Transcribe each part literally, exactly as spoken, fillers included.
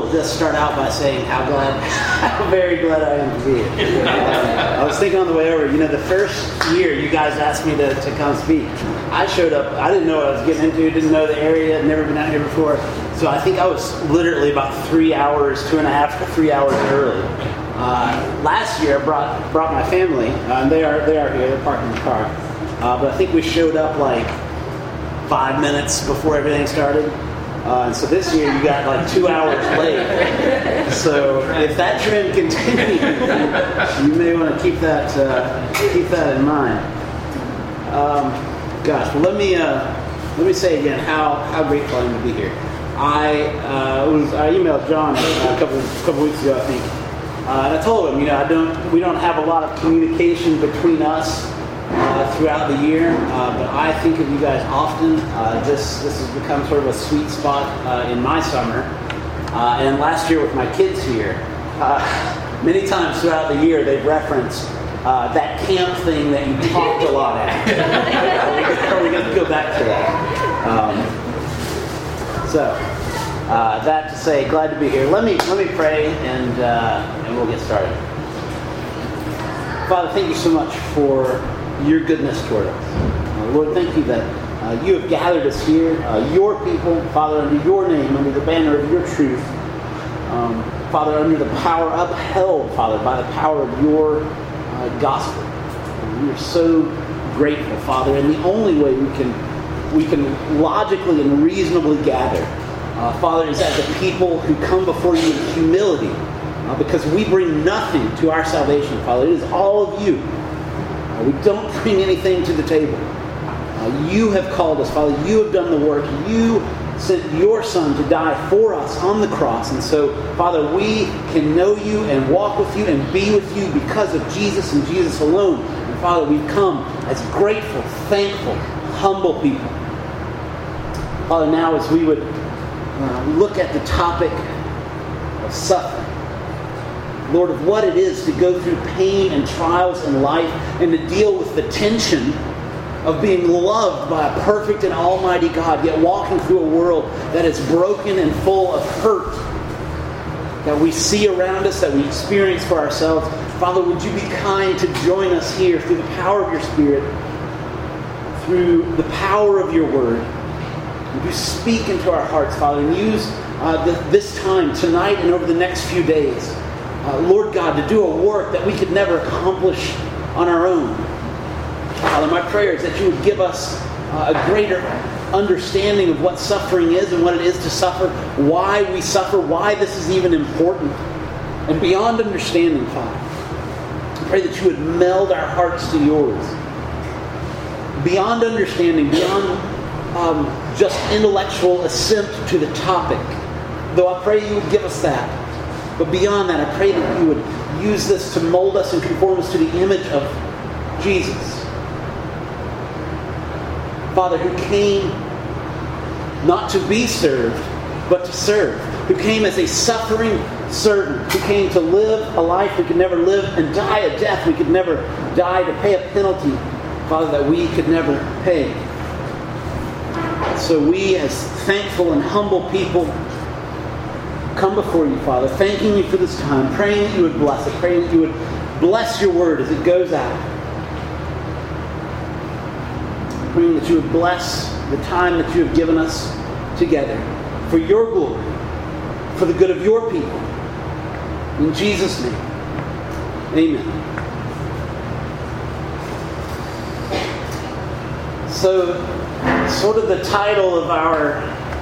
will just start out by saying how glad, how very glad I am to be here. I was thinking on the way over, you know, the first year you guys asked me to, to come speak, I showed up, I didn't know what I was getting into, didn't know the area, never been out here before. So I think I was literally about three hours, two and a half to three hours early. Uh, last year I brought brought my family, uh, and they are they are here, they're parking the car. Uh, but I think we showed up like five minutes before everything started. Uh, and so this year you got like two hours late. So if that trend continues, you may want to keep that uh, keep that in mind. Um, gosh, well, let me uh, let me say again how, how grateful I am to be here. I uh, was I emailed John a couple couple weeks ago, I think, uh, and I told him, you know, I don't we don't have a lot of communication between us Uh, throughout the year, uh, but I think of you guys often. Uh, this this has become sort of a sweet spot uh, in my summer. Uh, and last year with my kids here, uh, many times throughout the year they've referenced uh, that camp thing that you talked a lot at. Are we going to go back to that? Um, so uh, that to say, glad to be here. Let me let me pray and uh, and we'll get started. Father, thank you so much for your goodness toward us. Uh, Lord, thank you that uh, you have gathered us here, uh, your people, Father, under your name, under the banner of your truth. Um, Father, under the power, upheld, Father, by the power of your uh, gospel. And we are so grateful, Father, and the only way we can we can logically and reasonably gather, uh, Father, is as a people who come before you in humility, uh, because we bring nothing to our salvation, Father. It is all of you. We don't bring anything to the table. Uh, you have called us, Father. You have done the work. You sent your Son to die for us on the cross. And so, Father, we can know you and walk with you and be with you because of Jesus and Jesus alone. And Father, we've come as grateful, thankful, humble people. Father, now as we would uh, look at the topic of suffering, Lord, of what it is to go through pain and trials in life and to deal with the tension of being loved by a perfect and almighty God, yet walking through a world that is broken and full of hurt that we see around us, that we experience for ourselves. Father, would you be kind to join us here through the power of your Spirit, through the power of your word. Would you speak into our hearts, Father, and use uh, the, this time, tonight and over the next few days, Uh, Lord God, to do a work that we could never accomplish on our own. Father, my prayer is that you would give us uh, a greater understanding of what suffering is and what it is to suffer, why we suffer, why this is even important. And beyond understanding, Father, I pray that you would meld our hearts to yours. Beyond understanding, beyond um, just intellectual assent to the topic, though I pray you would give us that. But beyond that, I pray that you would use this to mold us and conform us to the image of Jesus. Father, who came not to be served, but to serve. Who came as a suffering servant. Who came to live a life we could never live and die a death we could never die, to pay a penalty, Father, that we could never pay. So we, as thankful and humble people, come before you, Father, thanking you for this time, praying that you would bless it, praying that you would bless your word as it goes out. Praying that you would bless the time that you have given us together for your glory, for the good of your people. In Jesus' name, amen. So, sort of the title of our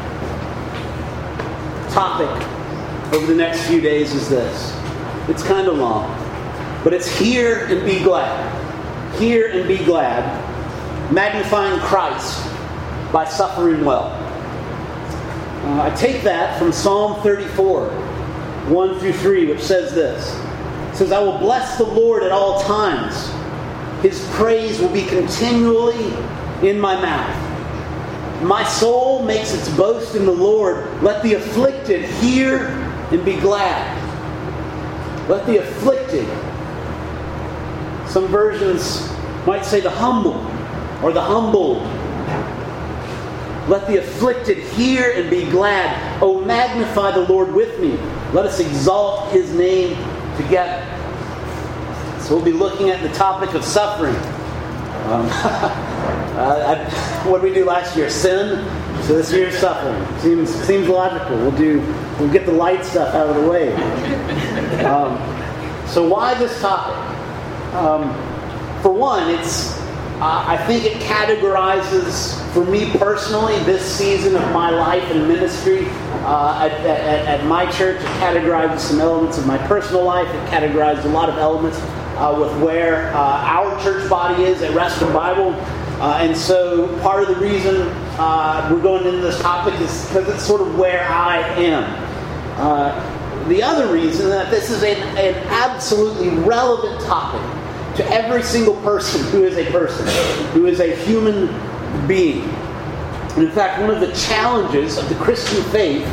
topic over the next few days is this. It's kind of long, but it's Hear and Be Glad. Hear and Be Glad. Magnifying Christ by suffering well. Uh, I take that from Psalm thirty-four, one through three, which says this. It says, I will bless the Lord at all times. His praise will be continually in my mouth. My soul makes its boast in the Lord. Let the afflicted hear and be glad. Let the afflicted, some versions might say the humble or the humbled, Let the afflicted hear and be glad. Oh, magnify the Lord with me. Let us exalt His name together. So we'll be looking at the topic of suffering. Um, uh, I, what did we do last year? Sin. So this year's suffering. Seems seems logical. We'll do. We'll get the light stuff out of the way. Um, so why this topic? Um, for one, it's. Uh, I think it categorizes, for me personally, this season of my life and ministry. Uh, at, at, at my church, it categorizes some elements of my personal life. It categorizes a lot of elements uh, with where uh, our church body is at Reston Bible. Uh, and so part of the reason uh, we're going into this topic is because it's sort of where I am. Uh, the other reason that this is an, an absolutely relevant topic to every single person who is a person, who is a human being. And in fact, one of the challenges of the Christian faith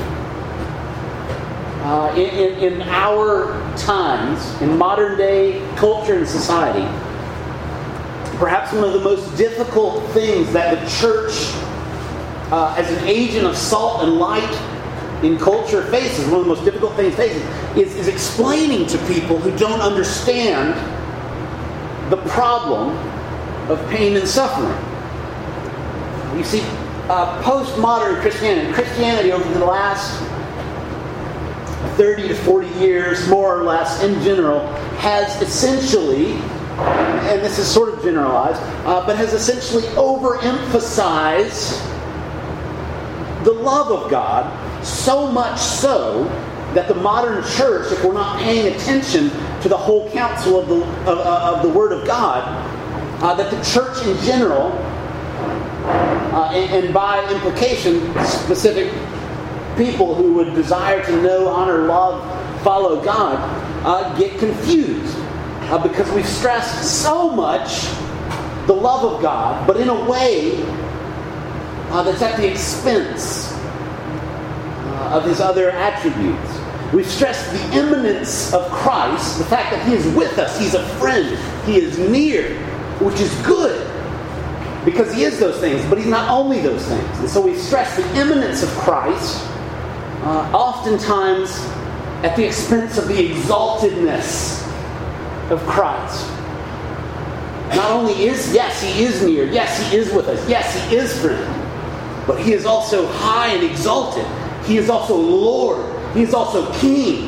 uh, in, in, in our times, in modern day culture and society, perhaps one of the most difficult things that the church, uh, as an agent of salt and light in culture, faces, one of the most difficult things faces, is, is explaining to people who don't understand the problem of pain and suffering. You see, uh, postmodern Christianity, Christianity over the last thirty to forty years, more or less, in general, has essentially, and this is sort of generalized, uh, but has essentially overemphasized the love of God, so much so that the modern church, if we're not paying attention to the whole counsel of the of, of the Word of God, uh, that the church in general, uh, and, and by implication, specific people who would desire to know, honor, love, follow God, uh, get confused uh, because we've stressed so much the love of God, but in a way uh, that's at the expense uh, of His other attributes. We've stressed the immanence of Christ, the fact that He is with us, He's a friend, He is near, which is good, because He is those things, but He's not only those things. And so we've stressed the immanence of Christ, uh, oftentimes at the expense of the exaltedness of Christ. Not only is, yes, He is near, yes, He is with us, yes, He is friend, but He is also high and exalted. He is also Lord. He is also King.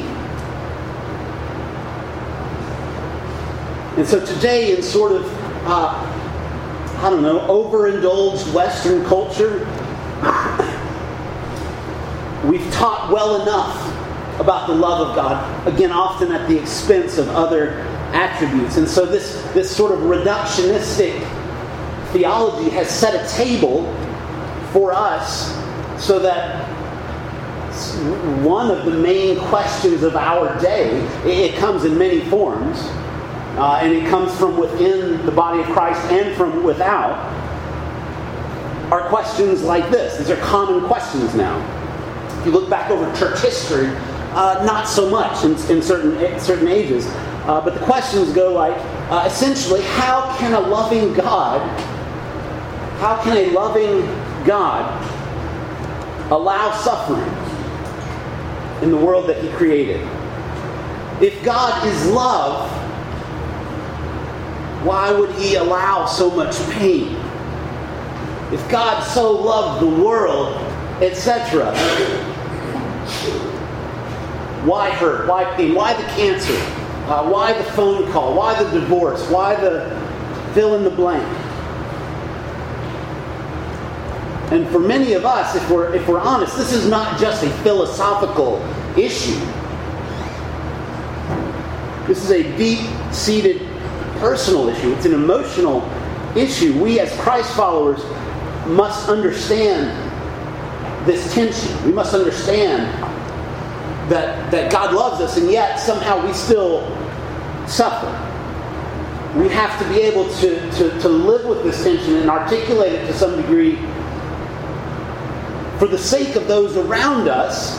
And so today, in sort of, uh, I don't know, overindulged Western culture, we've taught well enough about the love of God, again, often at the expense of other attributes. And so this, this sort of reductionistic theology has set a table for us so that one of the main questions of our day, it comes in many forms, uh, and it comes from within the body of Christ and from without, are questions like this. These are common questions now. If you look back over church history, uh, not so much in, in certain certain ages, uh, but the questions go like, uh, essentially, how can a loving God, how can a loving God allow suffering in the world that He created? If God is love, why would He allow so much pain? If God so loved the world, et cetera, why hurt? Why pain? Why the cancer? Uh, why the phone call? Why the divorce? Why the fill in the blank? And for many of us, if we're if we're honest, this is not just a philosophical issue. This is a deep-seated personal issue. It's an emotional issue. We as Christ followers must understand this tension. We must understand that, that God loves us, and yet somehow we still suffer. We have to be able to, to, to live with this tension and articulate it to some degree for the sake of those around us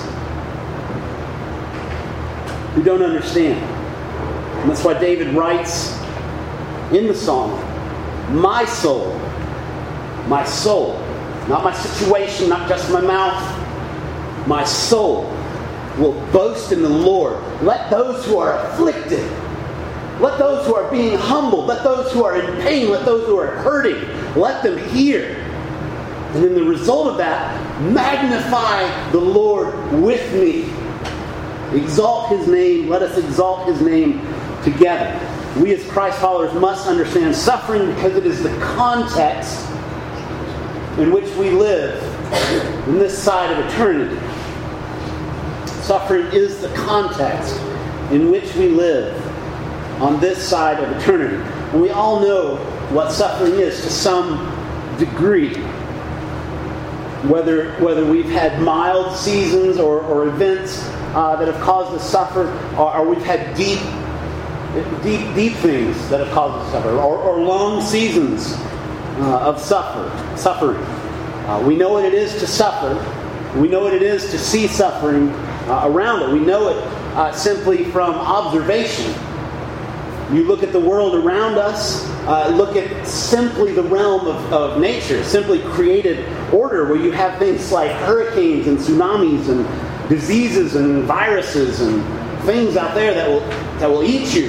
who don't understand. And that's why David writes in the Psalm, "My soul, my soul not my situation, not just my mouth, my soul will boast in the Lord. Let those who are afflicted, let those who are being humbled, let those who are in pain, let those who are hurting, let them hear. And in the result of that, magnify the Lord with me. Exalt His name. Let us exalt His name together. We as Christ followers must understand suffering because it is the context in which we live in this side of eternity. Suffering is the context in which we live on this side of eternity. And we all know what suffering is to some degree. Whether whether we've had mild seasons or, or events uh, that have caused us to suffer, or, or we've had deep, deep, deep things that have caused us to suffer, or, or long seasons uh, of suffer, suffering. Uh, we know what it is to suffer. We know what it is to see suffering uh, around it. We know it uh, simply from observation. You look at the world around us, uh, look at simply the realm of, of nature, simply created order, where you have things like hurricanes and tsunamis and diseases and viruses and things out there that will that will eat you.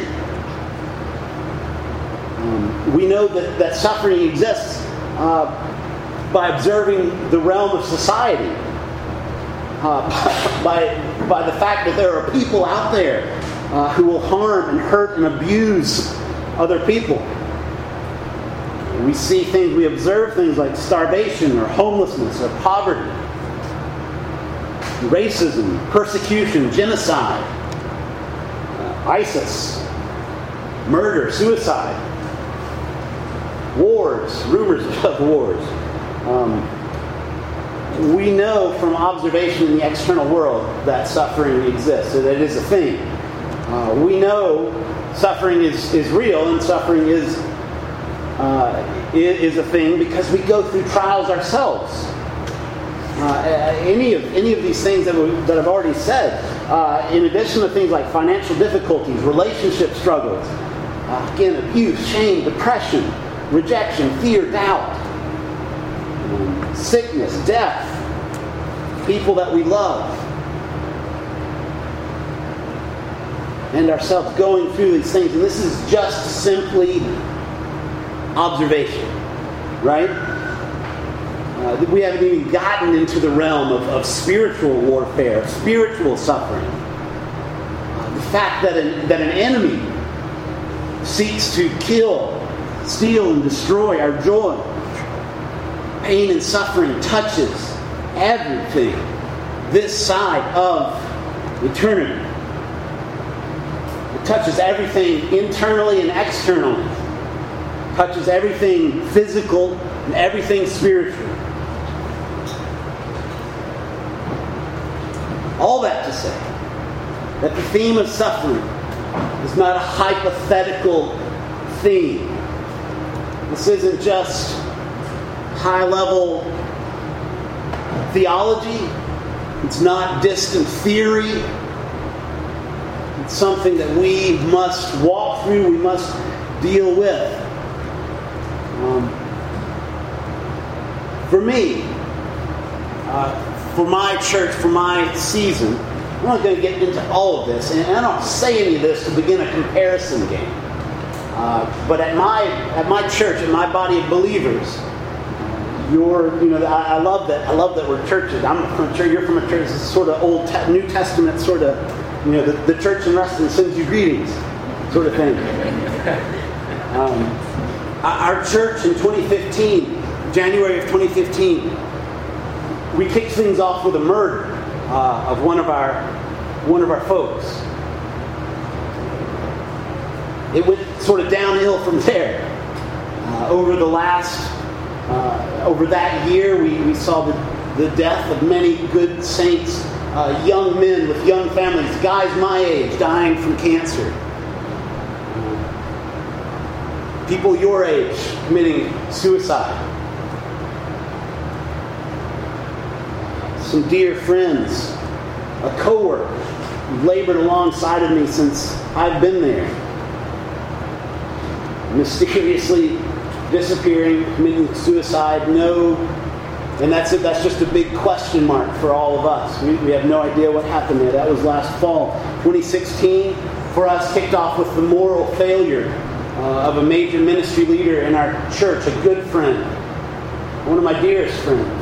Um, we know that, that suffering exists uh, by observing the realm of society, uh, by, by the fact that there are people out there Uh, who will harm and hurt and abuse other people. We see things, we observe things like starvation or homelessness or poverty, racism, persecution, genocide, uh, ISIS, murder, suicide, wars, rumors of wars. Um, we know from observation in the external world that suffering exists, that it is a thing. Uh, we know suffering is, is real and suffering is, uh, is is a thing because we go through trials ourselves. Uh, any of any of these things that, we, that I've already said, uh, in addition to things like financial difficulties, relationship struggles, uh, again, abuse, shame, depression, rejection, fear, doubt, um, sickness, death, people that we love, and ourselves going through these things. And this is just simply observation, right? Uh, we haven't even gotten into the realm of, of spiritual warfare, spiritual suffering. Uh, the fact that an, that an enemy seeks to kill, steal, and destroy our joy. Pain and suffering touches everything this side of eternity. Touches everything internally and externally. Touches everything physical and everything spiritual. All that to say that the theme of suffering is not a hypothetical theme. This isn't just high-level theology. It's not distant theory. It's something that we must walk through, we must deal with. Um, for me, uh, for my church, for my season, I'm not going to get into all of this, and I don't say any of this to begin a comparison game. Uh, but at my at my church, at my body of believers, you're, you know, I, I love that. I love that we're churches. I'm from a church. You're from a church. This is sort of Old te- New Testament sort of. You know, the, the church in Reston sends you greetings, sort of thing. Um, our church in twenty fifteen, January of twenty fifteen, we kicked things off with a murder uh, of one of our one of our folks. It went sort of downhill from there. Uh, over the last, uh, over that year, we, we saw the, the death of many good saints. Uh, young men with young families, guys my age, dying from cancer. People your age committing suicide. Some dear friends, a coworker who labored alongside of me since I've been there, mysteriously disappearing, committing suicide. No And that's it. That's just a big question mark for all of us. We, we have no idea what happened there. That was last fall. twenty sixteen, for us, kicked off with the moral failure uh, of a major ministry leader in our church, a good friend, one of my dearest friends.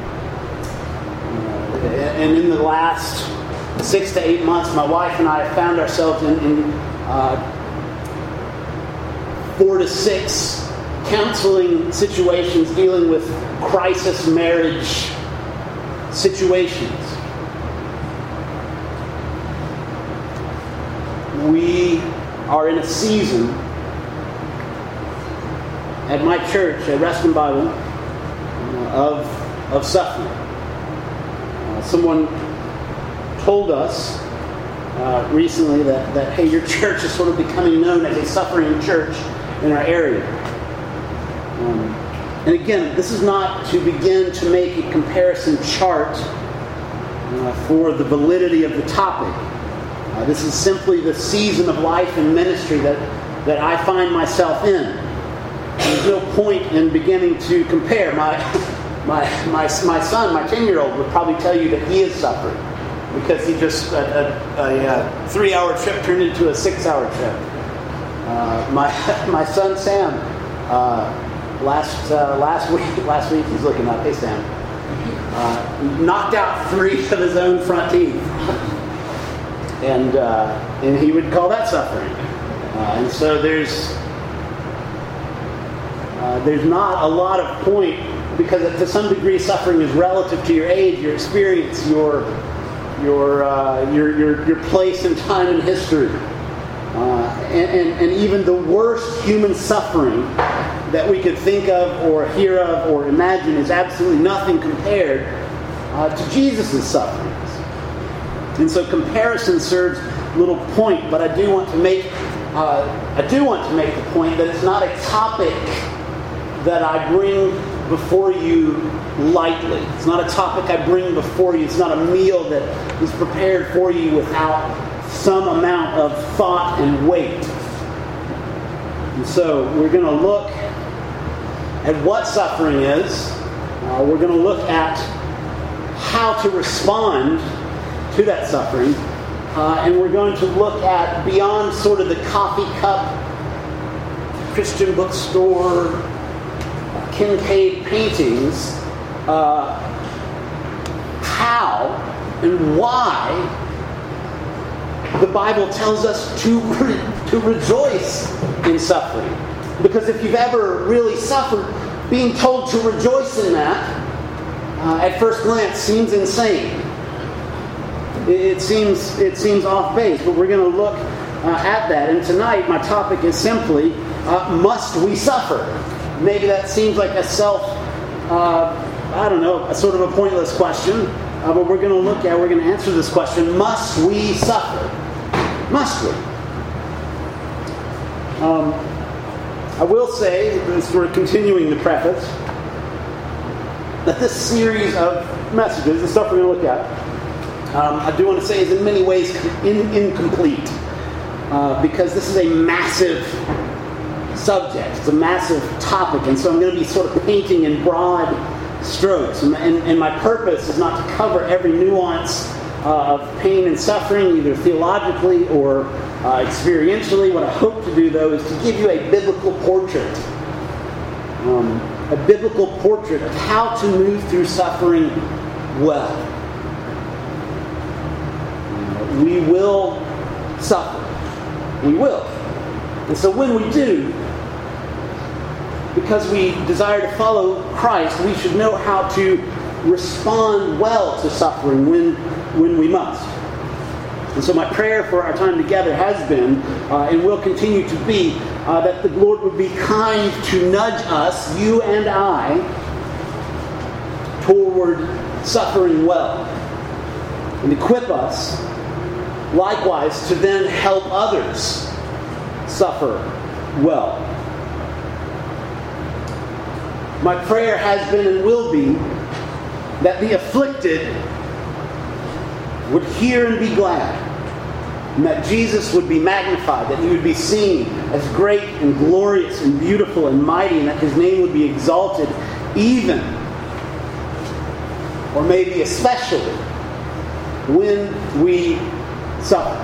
Uh, and in the last six to eight months, my wife and I have found ourselves in, in uh, four to six counseling situations dealing with crisis marriage situations. We are in a season at my church, at Reston Bible, of, of suffering. Uh, someone told us uh, recently that, that, hey, your church is sort of becoming known as a suffering church in our area. Um, and again, this is not to begin to make a comparison chart uh, for the validity of the topic. Uh, this is simply the season of life and ministry that, that I find myself in. There's no point in beginning to compare. My, my, my, my son, my ten-year-old, would probably tell you that he is suffering because he just, a, a, a three-hour trip turned into a six-hour trip. Uh, my, my son, Sam, uh, Last uh, last week, last week he's looking up. Hey, Sam, uh, knocked out three of his own front teeth, and uh, and he would call that suffering. Uh, and so there's uh, there's not a lot of point, because to some degree suffering is relative to your age, your experience, your your uh, your, your your place in time in history, uh, and, and and even the worst human suffering that we could think of or hear of or imagine is absolutely nothing compared uh, to Jesus' sufferings. And so comparison serves little point, but I do want to make uh, I do want to make the point that it's not a topic that I bring before you lightly. It's not a topic I bring before you. It's not a meal that is prepared for you without some amount of thought and weight. And so we're going to look at what suffering is. Uh, we're going to look at how to respond to that suffering. Uh, and we're going to look at beyond sort of the coffee cup, Christian bookstore, Kincaid paintings, uh, how and why the Bible tells us to, re- to rejoice in suffering. Because if you've ever really suffered, being told to rejoice in that, uh, at first glance, seems insane. It, it seems it seems off base, but we're going to look uh, at that. And tonight, my topic is simply, uh, must we suffer? Maybe that seems like a self, uh, I don't know, a sort of a pointless question, uh, but we're going to look at, we're going to answer this question, must we suffer? Must we? Um, I will say, as we're continuing the preface, that this series of messages, the stuff we're going to look at, um, I do want to say is in many ways in, incomplete. Uh, because this is a massive subject. It's a massive topic. And so I'm going to be sort of painting in broad strokes. And, and, and my purpose is not to cover every nuance uh, of pain and suffering, either theologically or Uh, experientially. What I hope to do, though, is to give you a biblical portrait. Um, a biblical portrait of how to move through suffering well. Uh, we will suffer. We will. And so when we do, because we desire to follow Christ, we should know how to respond well to suffering when, when we must. And so my prayer for our time together has been, uh, and will continue to be, uh, that the Lord would be kind to nudge us, you and I, toward suffering well. And equip us, likewise, to then help others suffer well. My prayer has been and will be that the afflicted would hear and be glad, and that Jesus would be magnified, that he would be seen as great and glorious and beautiful and mighty, and that his name would be exalted even or maybe especially, when we suffer.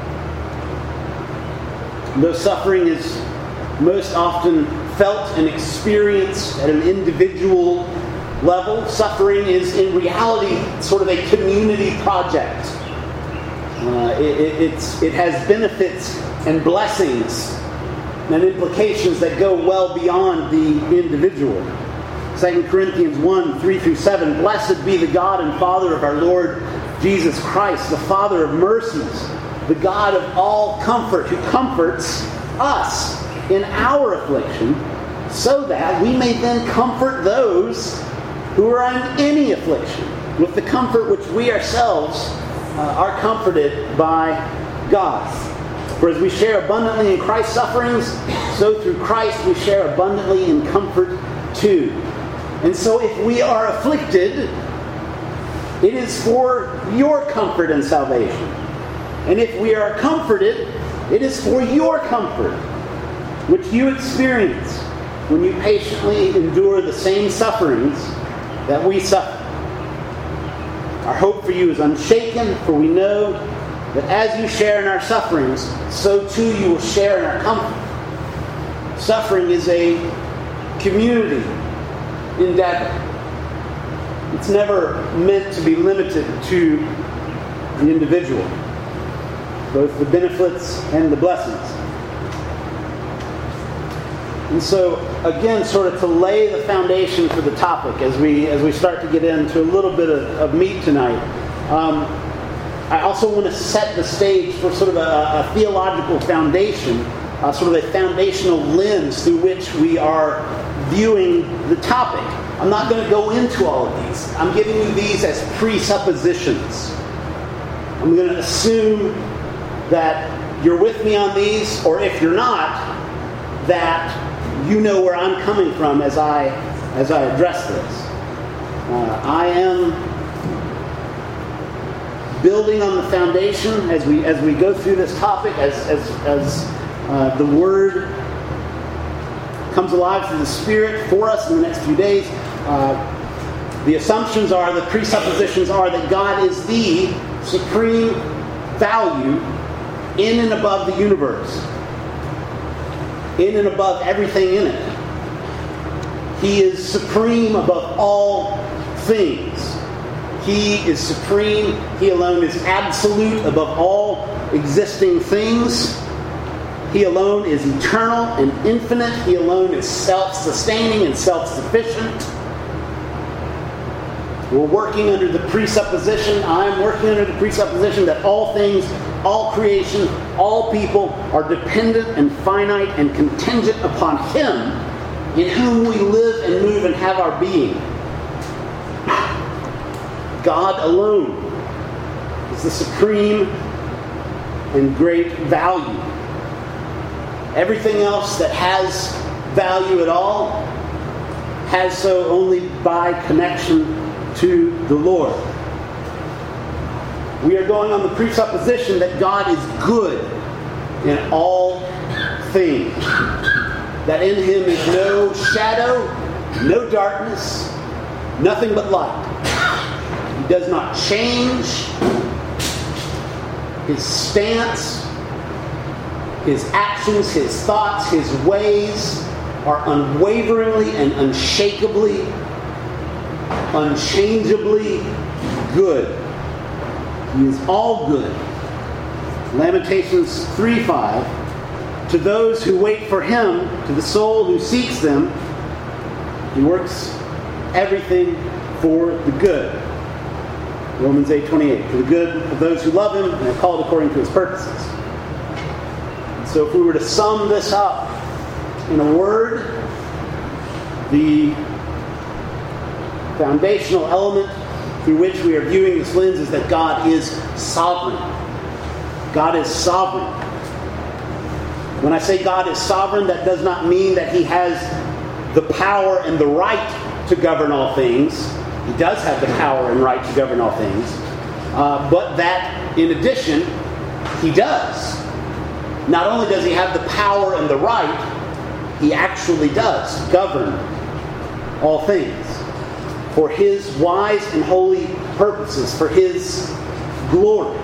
Though suffering is most often felt and experienced at an individual level, suffering is in reality sort of a community project. Uh, it, it, it's, it has benefits and blessings and implications that go well beyond the individual. Second Corinthians one, three through seven, "Blessed be the God and Father of our Lord Jesus Christ, the Father of mercies, the God of all comfort, who comforts us in our affliction, so that we may then comfort those who are in any affliction, with the comfort which we ourselves uh, are comforted by God. For as we share abundantly in Christ's sufferings, so through Christ we share abundantly in comfort too." And so if we are afflicted, it is for your comfort and salvation. And if we are comforted, it is for your comfort, which you experience when you patiently endure the same sufferings that we suffer. Our hope for you is unshaken, for we know that as you share in our sufferings, so too you will share in our comfort. Suffering is a community endeavor. It's never meant to be limited to the individual, both the benefits and the blessings. And so, again, sort of to lay the foundation for the topic as we as we start to get into a little bit of, of meat tonight, um, I also want to set the stage for sort of a, a theological foundation, uh, sort of a foundational lens through which we are viewing the topic. I'm not going to go into all of these. I'm giving you these as presuppositions. I'm going to assume that you're with me on these, or if you're not, that you know where I'm coming from as I as I address this. Uh, I am building on the foundation as we as we go through this topic, as as as uh, the Word comes alive through the Spirit for us in the next few days. Uh, the assumptions are, the presuppositions are that God is the supreme value in and above the universe, in and above everything in it. He is supreme above all things. He is supreme. He alone is absolute above all existing things. He alone is eternal and infinite. He alone is self-sustaining and self-sufficient. We're working under the presupposition, I'm working under the presupposition that all things, all creation, all people are dependent and finite and contingent upon Him, in whom we live and move and have our being. God alone is the supreme and great value. Everything else that has value at all has so only by connection to the Lord. We are going on the presupposition that God is good in all things. That in Him is no shadow, no darkness, nothing but light. He does not change. His stance, His actions, His thoughts, His ways are unwaveringly and unshakably, unchangeably good. He is all good. Lamentations three five. To those who wait for Him, to the soul who seeks them, He works everything for the good. Romans eight twenty-eight. For the good of those who love Him and are called according to His purposes. And so if we were to sum this up in a word, the foundational element through which we are viewing this lens is that God is sovereign. God is sovereign. When I say God is sovereign, that does not mean that He has the power and the right to govern all things. He does have the power and right to govern all things. Uh, but that, in addition, He does. Not only does He have the power and the right, He actually does govern all things. for His wise and holy purposes, for His glory.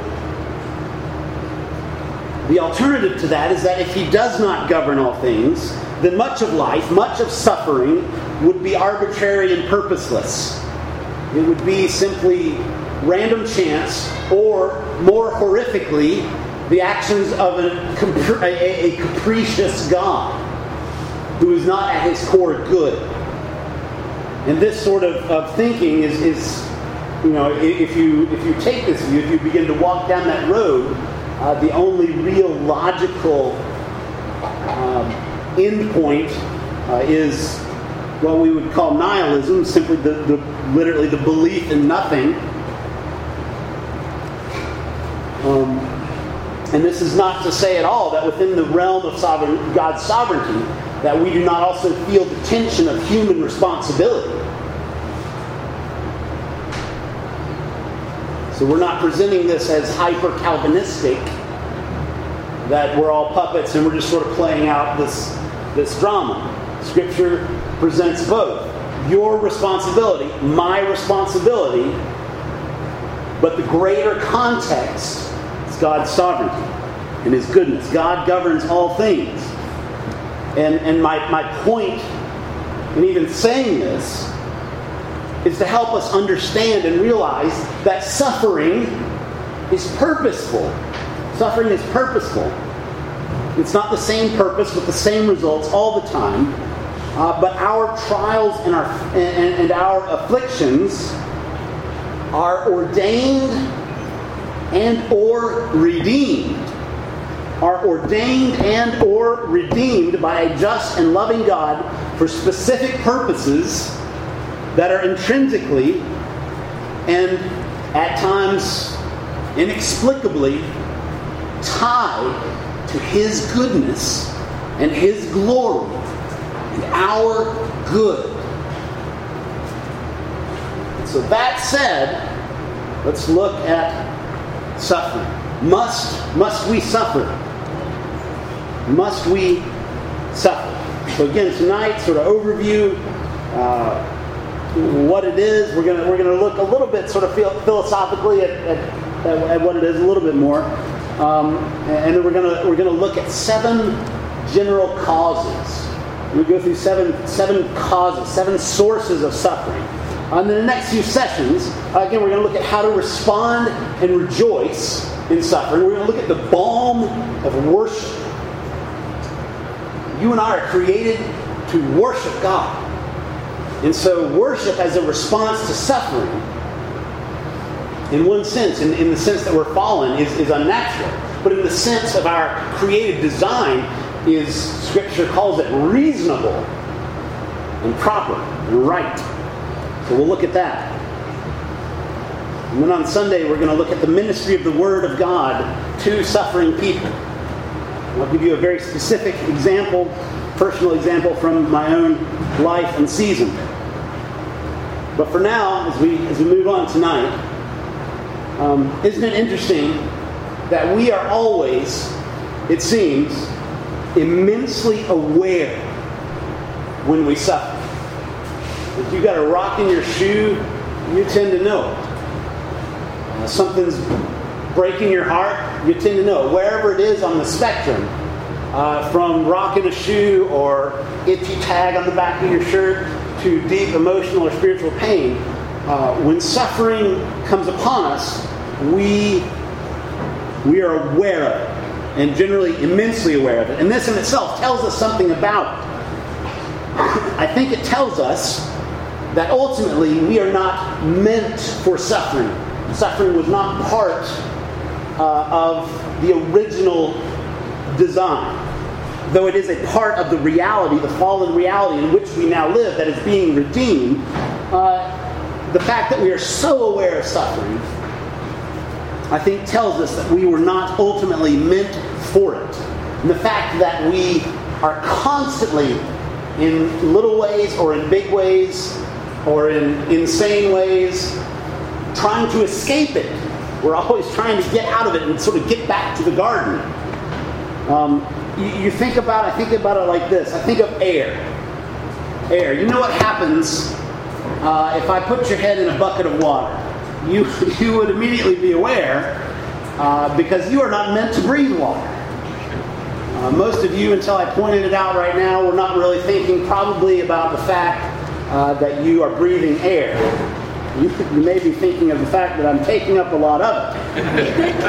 The alternative to that is that if He does not govern all things, then much of life, much of suffering, would be arbitrary and purposeless. It would be simply random chance, or more horrifically, the actions of a, a, a capricious God who is not at His core good. And this sort of, of thinking is, is, you know, if you if you take this view, if you begin to walk down that road, uh, the only real logical um, end point uh, is what we would call nihilism, simply the, the literally the belief in nothing. Um, and this is not to say at all that within the realm of sovereign, God's sovereignty, that we do not also feel the tension of human responsibility. So we're not presenting this as hyper-Calvinistic, that we're all puppets and we're just sort of playing out this, this drama. Scripture presents both. Your responsibility, my responsibility, but the greater context is God's sovereignty and His goodness. God governs all things. And, and my, my point in even saying this is to help us understand and realize that suffering is purposeful. Suffering is purposeful. It's not the same purpose with the same results all the time. Uh, but our trials and our and, and our afflictions are ordained and or redeemed. Are ordained and or redeemed by a just and loving God for specific purposes that are intrinsically and at times inexplicably tied to His goodness and His glory and our good. So that said, let's look at suffering. Must, must we suffer? Must we suffer? So again, tonight, sort of overview, uh, what it is. We're gonna we're gonna look a little bit, sort of philosophically at, at, at what it is a little bit more, um, and then we're gonna we're gonna look at seven general causes. We go through seven seven causes, seven sources of suffering. And then the next few sessions, again, we're going to look at how to respond and rejoice in suffering. We're going to look at the balm of worship. You and I are created to worship God. And so worship as a response to suffering, in one sense, in, in the sense that we're fallen, is, is unnatural. But in the sense of our creative design, is, Scripture calls it reasonable and proper and right. So we'll look at that. And then on Sunday, we're going to look at the ministry of the Word of God to suffering people. I'll give you a very specific example, personal example from my own life and season. But for now, as we as we move on tonight, um, isn't it interesting that we are always, it seems, immensely aware when we suffer. If you've got a rock in your shoe, you tend to know it. Uh, something's breaking your heart, you tend to know it. Wherever it is on the spectrum, uh, from rock in a shoe or itchy tag on the back of your shirt to deep emotional or spiritual pain, uh, when suffering comes upon us, we we are aware of it, and generally immensely aware of it. And this in itself tells us something about it. I think it tells us that ultimately we are not meant for suffering. Suffering was not part uh, of the original design, though it is a part of the reality, the fallen reality in which we now live that is being redeemed. Uh, the fact that we are so aware of suffering, I think, tells us that we were not ultimately meant for it. And the fact that we are constantly, in little ways or in big ways or in insane ways, trying to escape it. We're always trying to get out of it and sort of get back to the garden. Um, you, you think about, I think about it like this. I think of air. Air. You know what happens uh, if I put your head in a bucket of water, you, you would immediately be aware uh, because you are not meant to breathe water. Uh, most of you, until I pointed it out right now, were not really thinking probably about the fact uh, that you are breathing air. You, you may be thinking of the fact that I'm taking up a lot of it.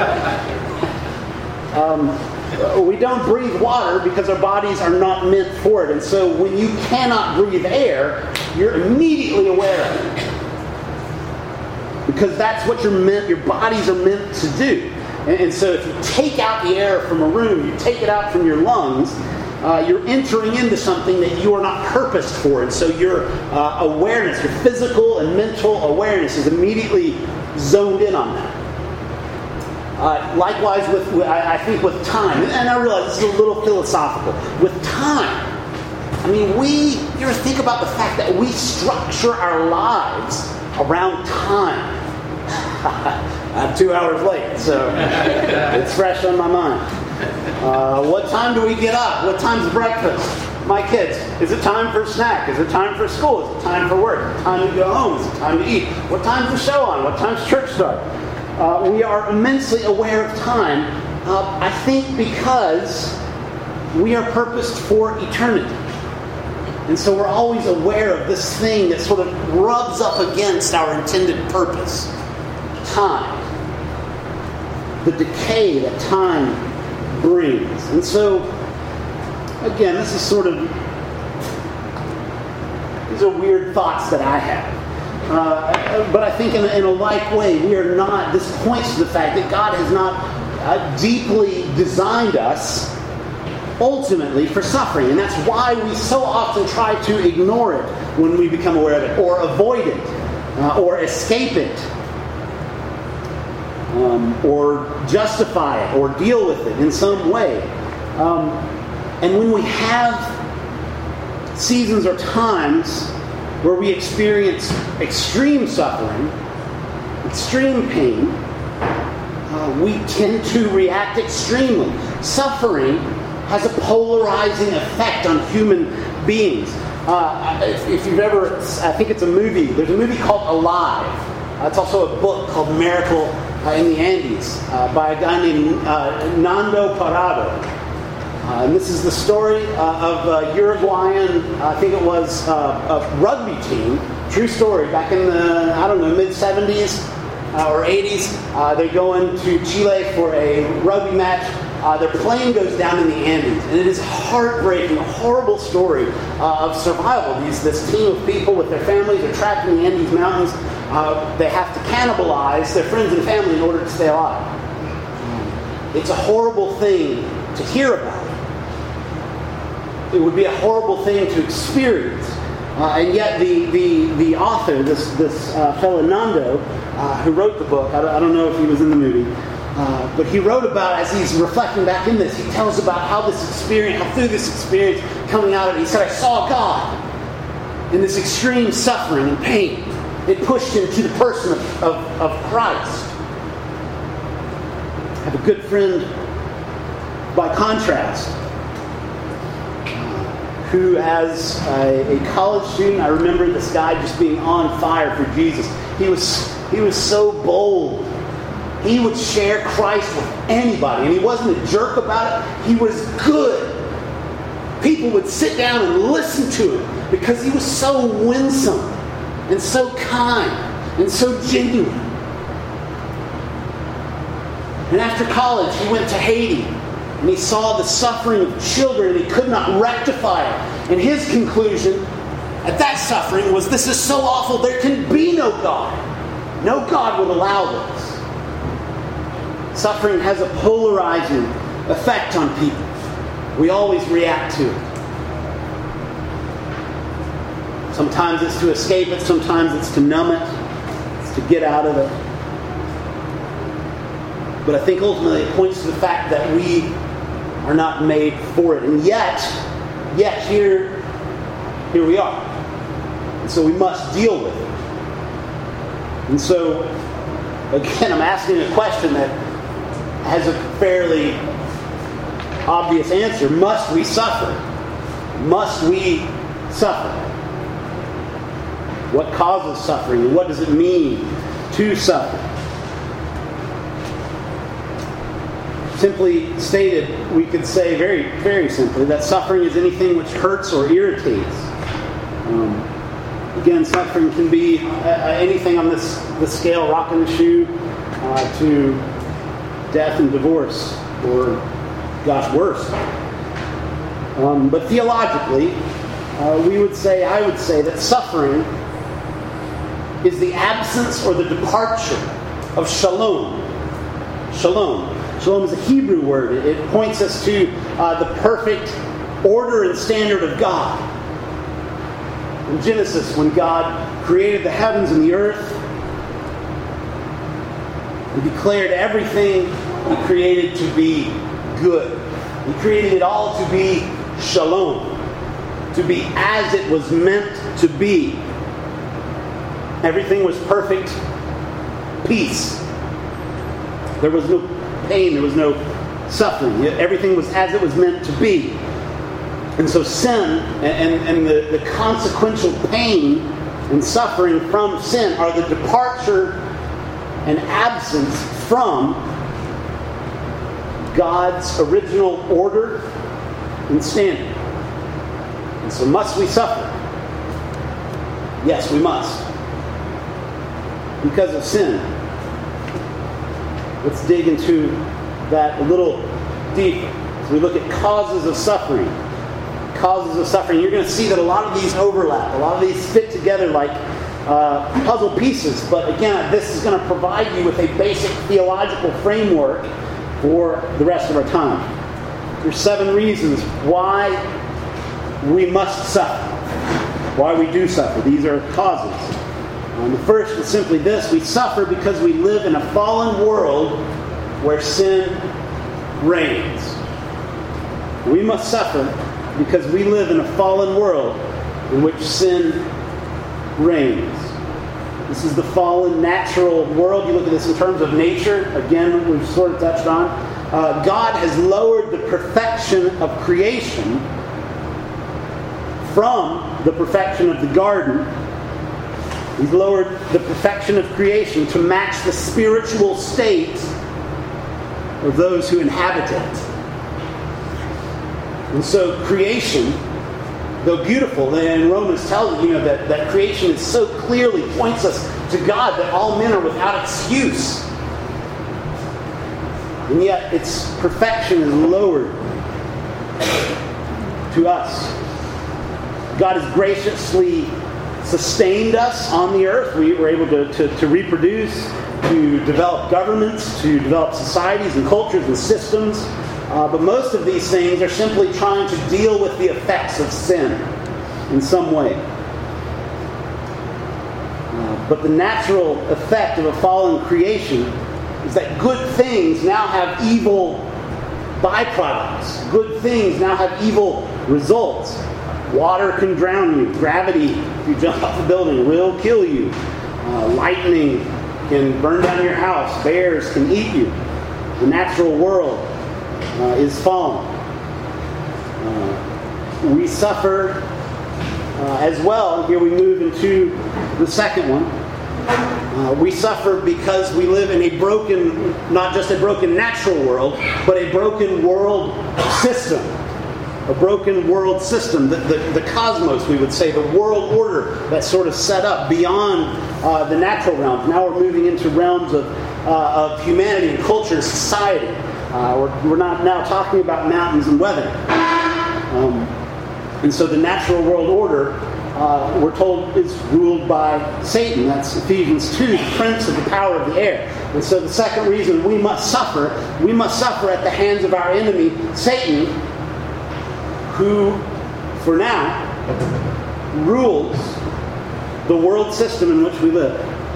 um, we don't breathe water because our bodies are not meant for it. And so when you cannot breathe air, you're immediately aware of it. Because that's what you're meant, your bodies are meant to do. And, and so if you take out the air from a room, you take it out from your lungs, Uh, you're entering into something that you are not purposed for. And so your uh, awareness, your physical and mental awareness is immediately zoned in on that. Uh, likewise, with, with I, I think with time, and I realize this is a little philosophical, with time, I mean, we, you ever think about the fact that we structure our lives around time? I'm two hours late, so it's fresh on my mind. Uh, what time do we get up? What time's breakfast? My kids, is it time for a snack? Is it time for school? Is it time for work? Is it time to go home? Is it time to eat? What time's the show on? What time's church start? Uh, we are immensely aware of time, uh, I think because we are purposed for eternity. And so we're always aware of this thing that sort of rubs up against our intended purpose. Time. The decay that time brings. And so, again, this is sort of, these are weird thoughts that I have. Uh, but I think in a, in a like way, we are not, this points to the fact that God has not uh, deeply designed us ultimately for suffering. And that's why we so often try to ignore it when we become aware of it, or avoid it, uh, or escape it. Um, or justify it, or deal with it in some way. Um, and when we have seasons or times where we experience extreme suffering, extreme pain, uh, we tend to react extremely. Suffering has a polarizing effect on human beings. Uh, if, if you've ever, I think it's a movie, there's a movie called Alive. Uh, it's also a book called Miracle Uh, in the Andes uh, by a guy named uh, Nando Parrado. Uh, and this is the story uh, of a Uruguayan, uh, I think it was, uh, a rugby team. True story. Back in the, I don't know, mid-seventies uh, or eighties, uh, they're going to Chile for a rugby match. Uh, their plane goes down in the Andes. And it is heartbreaking, a horrible story uh, of survival. These, this team of people with their families are trapped in the Andes Mountains. Uh, they have to cannibalize their friends and family in order to stay alive. It's a horrible thing to hear about. It would be a horrible thing to experience. Uh, and yet the, the, the author, this, this uh, fellow Nando, uh, who wrote the book, I don't, I don't know if he was in the movie, uh, but he wrote about, as he's reflecting back in this, he tells about how this experience, how through this experience coming out of it, he said, I saw God in this extreme suffering and pain. It pushed him to the person of, of, of Christ. I have a good friend, by contrast, who as a, a college student, I remember this guy just being on fire for Jesus. He was, he was so bold. He would share Christ with anybody, and he wasn't a jerk about it. He was good. People would sit down and listen to him because he was so winsome and so kind, and so genuine. And after college, he went to Haiti, and he saw the suffering of children, and he could not rectify it. And his conclusion at that suffering was, this is so awful, there can be no God. No God would allow this. Suffering has a polarizing effect on people. We always react to it. Sometimes it's to escape it. Sometimes it's to numb it. It's to get out of it. But I think ultimately it points to the fact that we are not made for it. And yet, yet here, here we are. And so we must deal with it. And so, again, I'm asking a question that has a fairly obvious answer. Must we suffer? Must we suffer? What causes suffering? And what does it mean to suffer? Simply stated, we could say very, very simply that suffering is anything which hurts or irritates. Um, again, suffering can be uh, anything on this, this scale, rocking the shoe, uh, to death and divorce, or, gosh, worse. Um, but theologically, uh, we would say, I would say, that suffering is the absence or the departure of shalom. Shalom. Shalom is a Hebrew word. It points us to uh, the perfect order and standard of God. In Genesis, when God created the heavens and the earth, He declared everything He created to be good. He created it all to be shalom, to be as it was meant to be. Everything was perfect peace. There was no pain, there was no suffering. Everything was as it was meant to be. And so sin and, and, and the, the consequential pain and suffering from sin are the departure and absence from God's original order and standard. And so must we suffer? Yes, we must. Because of sin. Let's dig into that a little deeper. So we look at causes of suffering. Causes of suffering. You're going to see that a lot of these overlap. A lot of these fit together like uh, puzzle pieces. But again, this is going to provide you with a basic theological framework for the rest of our time. There's seven reasons why we must suffer. Why we do suffer. These are causes. Um, the first is simply this: we suffer because we live in a fallen world where sin reigns. We must suffer because we live in a fallen world in which sin reigns. This is the fallen natural world. You look at this in terms of nature. Again, we've sort of touched on. Uh, God has lowered the perfection of creation from the perfection of the garden. He's lowered the perfection of creation to match the spiritual state of those who inhabit it. And so creation, though beautiful, and Romans tells us, you know, that, that creation is so clearly points us to God that all men are without excuse. And yet its perfection is lowered to us. God has graciously sustained us on the earth. We were able to, to, to reproduce, to develop governments, to develop societies and cultures and systems. Uh, but most of these things are simply trying to deal with the effects of sin in some way. Uh, but the natural effect of a fallen creation is that good things now have evil byproducts. Good things now have evil results. Water can drown you. Gravity, if you jump off a building, will kill you. Uh, lightning can burn down your house. Bears can eat you. The natural world uh, is fallen. Uh, we suffer uh, as well. Here we move into the second one. Uh, we suffer because we live in a broken, not just a broken natural world, but a broken world system. A broken world system, the, the, the cosmos, we would say, the world order that's sort of set up beyond uh, the natural realms. Now we're moving into realms of, uh, of humanity and culture and society. Uh, we're, we're not now talking about mountains and weather. Um, and so the natural world order, uh, we're told, is ruled by Satan. That's Ephesians two, the prince of the power of the air. And so the second reason we must suffer, we must suffer at the hands of our enemy, Satan, who, for now, rules the world system in which we live.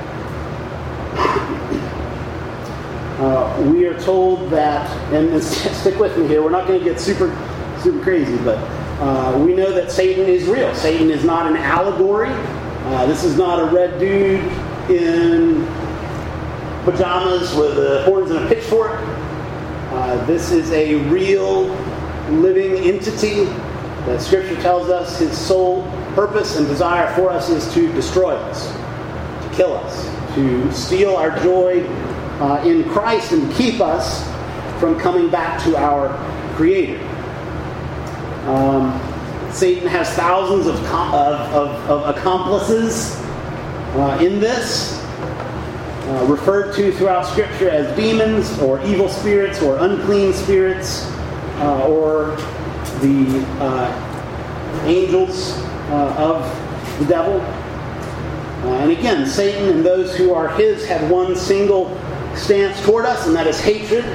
Uh, we are told that, and stick with me here, we're not going to get super, super crazy, but uh, we know that Satan is real. Satan is not an allegory. Uh, this is not a red dude in pajamas with uh, horns and a pitchfork. Uh, this is a real living entity that Scripture tells us his soul purpose and desire for us is to destroy us, to kill us, to steal our joy uh, in Christ and to keep us from coming back to our Creator. Um, Satan has thousands of, com- of, of, of accomplices uh, in this, uh, referred to throughout Scripture as demons or evil spirits or unclean spirits uh, or the uh, angels uh, of the devil. Uh, and again, Satan and those who are his have one single stance toward us, and that is hatred.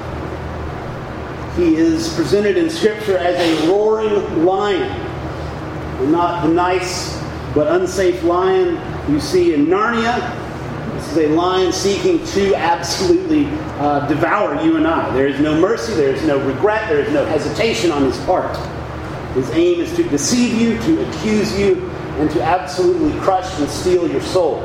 He is presented in Scripture as a roaring lion, and not the nice but unsafe lion you see in Narnia. This is a lion seeking to absolutely uh, devour you and I. There is no mercy, there is no regret, there is no hesitation on his part. His aim is to deceive you, to accuse you, and to absolutely crush and steal your soul.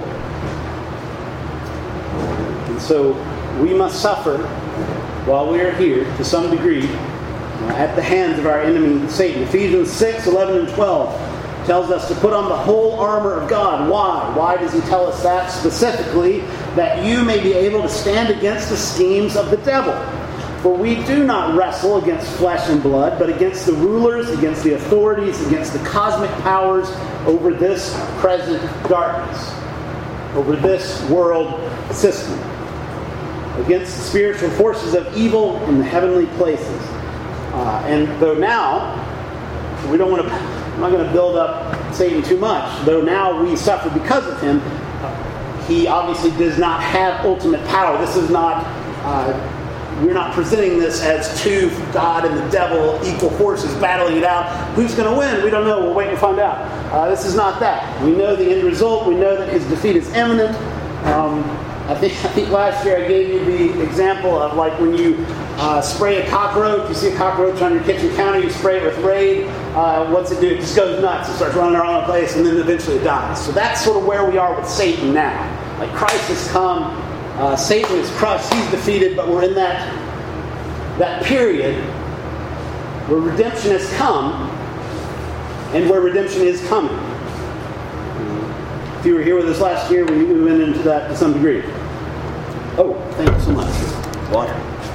And so we must suffer while we are here, to some degree, uh, at the hands of our enemy, Satan. Ephesians six, eleven, and twelve tells us to put on the whole armor of God. Why? Why does he tell us that? Specifically, that you may be able to stand against the schemes of the devil. For we do not wrestle against flesh and blood, but against the rulers, against the authorities, against the cosmic powers over this present darkness, over this world system, against the spiritual forces of evil in the heavenly places. Uh, and though now, we don't want to, I'm not going to build up Satan too much, though now we suffer because of him, uh, he obviously does not have ultimate power. This is not, uh, we're not presenting this as two, God and the devil, equal forces battling it out. Who's going to win? We don't know. We'll wait and find out. Uh, this is not that. We know the end result. We know that his defeat is imminent. Um, I think, I think last year I gave you the example of like when you uh, spray a cockroach, you see a cockroach on your kitchen counter, you spray it with Raid, uh, what's it do? It just goes nuts. It starts running around the place and then eventually it dies. So that's sort of where we are with Satan now. Like Christ has come, uh, Satan is crushed, he's defeated, but we're in that, that period where redemption has come and where redemption is coming. If you were here with us last year, we, we went into that to some degree. Oh, thank you so much. Water.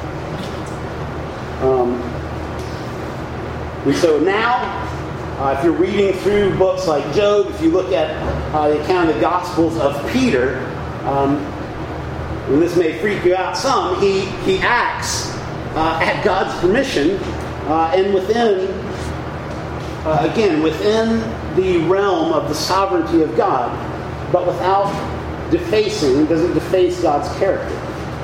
Um, and so now, uh, if you're reading through books like Job, if you look at uh, the account of the Gospels of Peter, um, and this may freak you out some, he, he acts uh, at God's permission uh, and within, uh, again, within the realm of the sovereignty of God, but without defacing, doesn't deface God's character.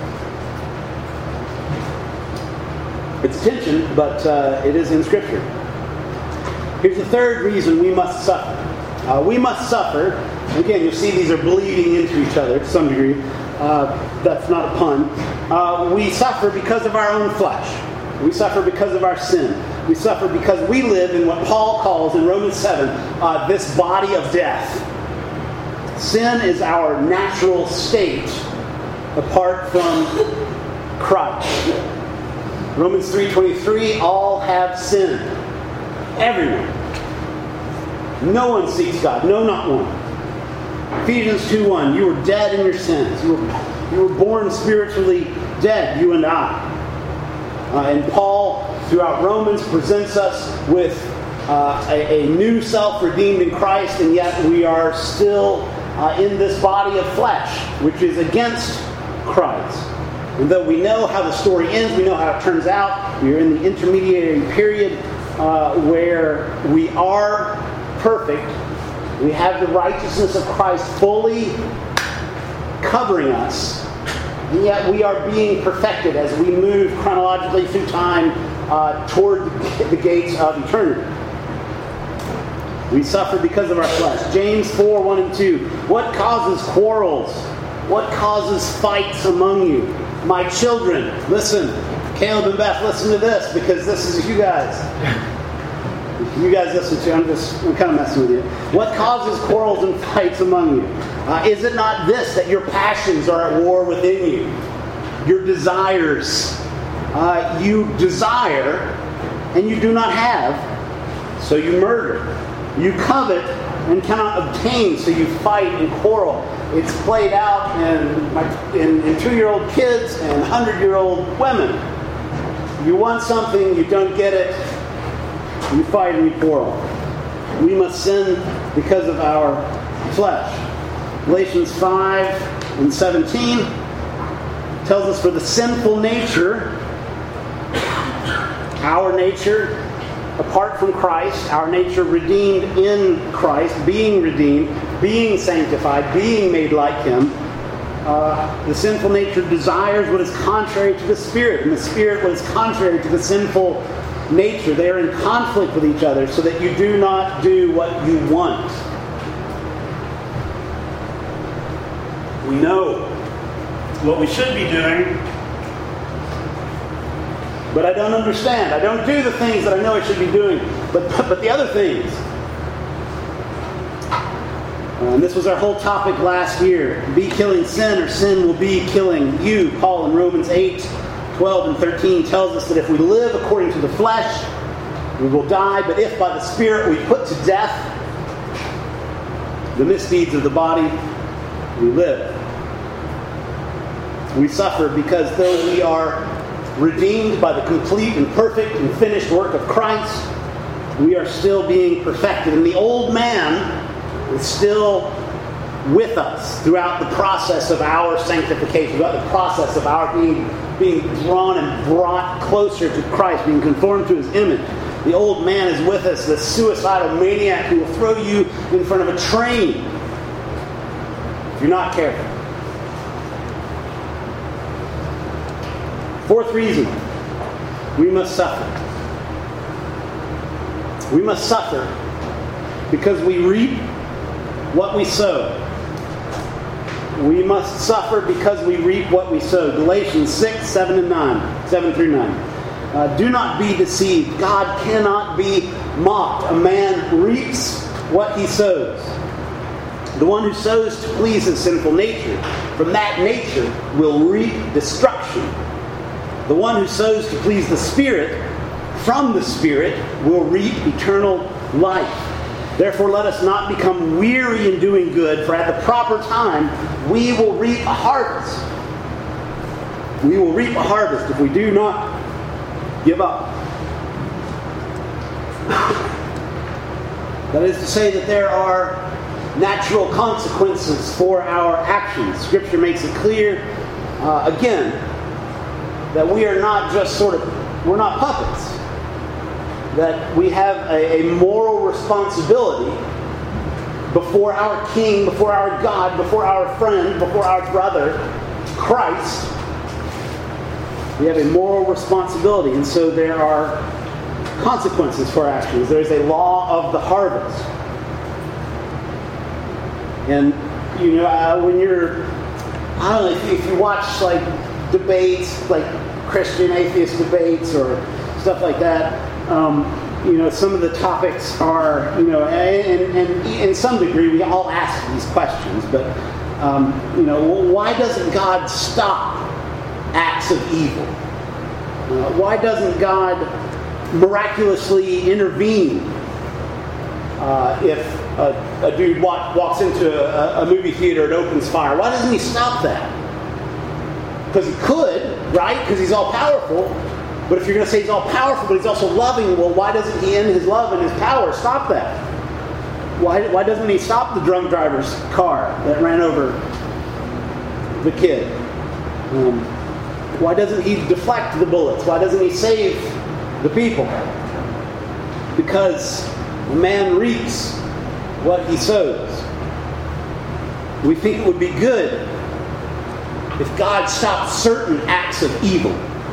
It's tension, but uh, it is in Scripture. Here's the third reason we must suffer. Uh, we must suffer. Again, you'll see these are bleeding into each other to some degree. Uh, that's not a pun. Uh, we suffer because of our own flesh. We suffer because of our sin. We suffer because we live in what Paul calls in Romans seven, uh, this body of death. Sin is our natural state apart from Christ. Romans three twenty-three, all have sinned. Everyone. No one seeks God. No, not one. Ephesians two one, you were dead in your sins. You were, you were born spiritually dead, you and I. Uh, and Paul, throughout Romans, presents us with uh, a, a new self redeemed in Christ, and yet we are still uh, in this body of flesh, which is against Christ. And though we know how the story ends, we know how it turns out, we are in the intermediary period uh, where we are perfect. We have the righteousness of Christ fully covering us. And yet we are being perfected as we move chronologically through time uh, toward the gates of eternity. We suffer because of our flesh. James four, one and two. What causes quarrels? What causes fights among you? My children, listen. Caleb and Beth, listen to this because this is you guys. You guys listen to, I'm just, I'm kind of messing with you. What causes quarrels and fights among you? Uh, is it not this, that your passions are at war within you? Your desires. Uh, you desire, and you do not have, so you murder. You covet, and cannot obtain, so you fight and quarrel. It's played out in, my, in, in two-year-old kids and hundred-year-old women. You want something, you don't get it, you fight and you quarrel. We must sin because of our flesh. Galatians five and seventeen tells us, for the sinful nature, our nature apart from Christ, our nature redeemed in Christ, being redeemed, being sanctified, being made like Him, uh, the sinful nature desires what is contrary to the Spirit, and the Spirit what is contrary to the sinful nature. They are in conflict with each other so that you do not do what you want. We know what we should be doing, but I don't understand. I don't do the things that I know I should be doing, but but, but the other things. Uh, and this was our whole topic last year. Be killing sin, or sin will be killing you. Paul in Romans eight, twelve and thirteen tells us that if we live according to the flesh, we will die. But if by the Spirit we put to death the misdeeds of the body, we live. We suffer because though we are redeemed by the complete and perfect and finished work of Christ, we are still being perfected. And the old man is still with us throughout the process of our sanctification, throughout the process of our being, being drawn and brought closer to Christ, being conformed to His image. The old man is with us, the suicidal maniac who will throw you in front of a train if you're not careful. Fourth reason, we must suffer. We must suffer because we reap what we sow. We must suffer because we reap what we sow. Galatians six, seven and nine, seven through nine. Uh, do not be deceived. God cannot be mocked. A man reaps what he sows. The one who sows to please his sinful nature, from that nature will reap destruction. The one who sows to please the Spirit, from the Spirit will reap eternal life. Therefore, let us not become weary in doing good, for at the proper time we will reap a harvest. We will reap a harvest if we do not give up. That is to say that there are natural consequences for our actions. Scripture makes it clear, uh, again, that we are not just sort of, we're not puppets. That we have a, a moral responsibility before our King, before our God, before our friend, before our brother, Christ. We have a moral responsibility, and so there are consequences for our actions. There's a law of the harvest. And, you know, uh, when you're, I don't know, if you, if you watch, like, debates, like Christian atheist debates or stuff like that, um, you know, some of the topics are, you know, and, and in some degree we all ask these questions, but, um, you know, why doesn't God stop acts of evil? Uh, why doesn't God miraculously intervene uh, if a, a dude walk, walks into a, a movie theater and opens fire? Why doesn't He stop that? Because He could, right? Because He's all-powerful. But if you're going to say He's all-powerful, but He's also loving, well, why doesn't He, in His love and His power, stop that? Why, why doesn't He stop the drunk driver's car that ran over the kid? Um, why doesn't He deflect the bullets? Why doesn't He save the people? Because a man reaps what he sows. We think it would be good if God stopped certain acts of evil.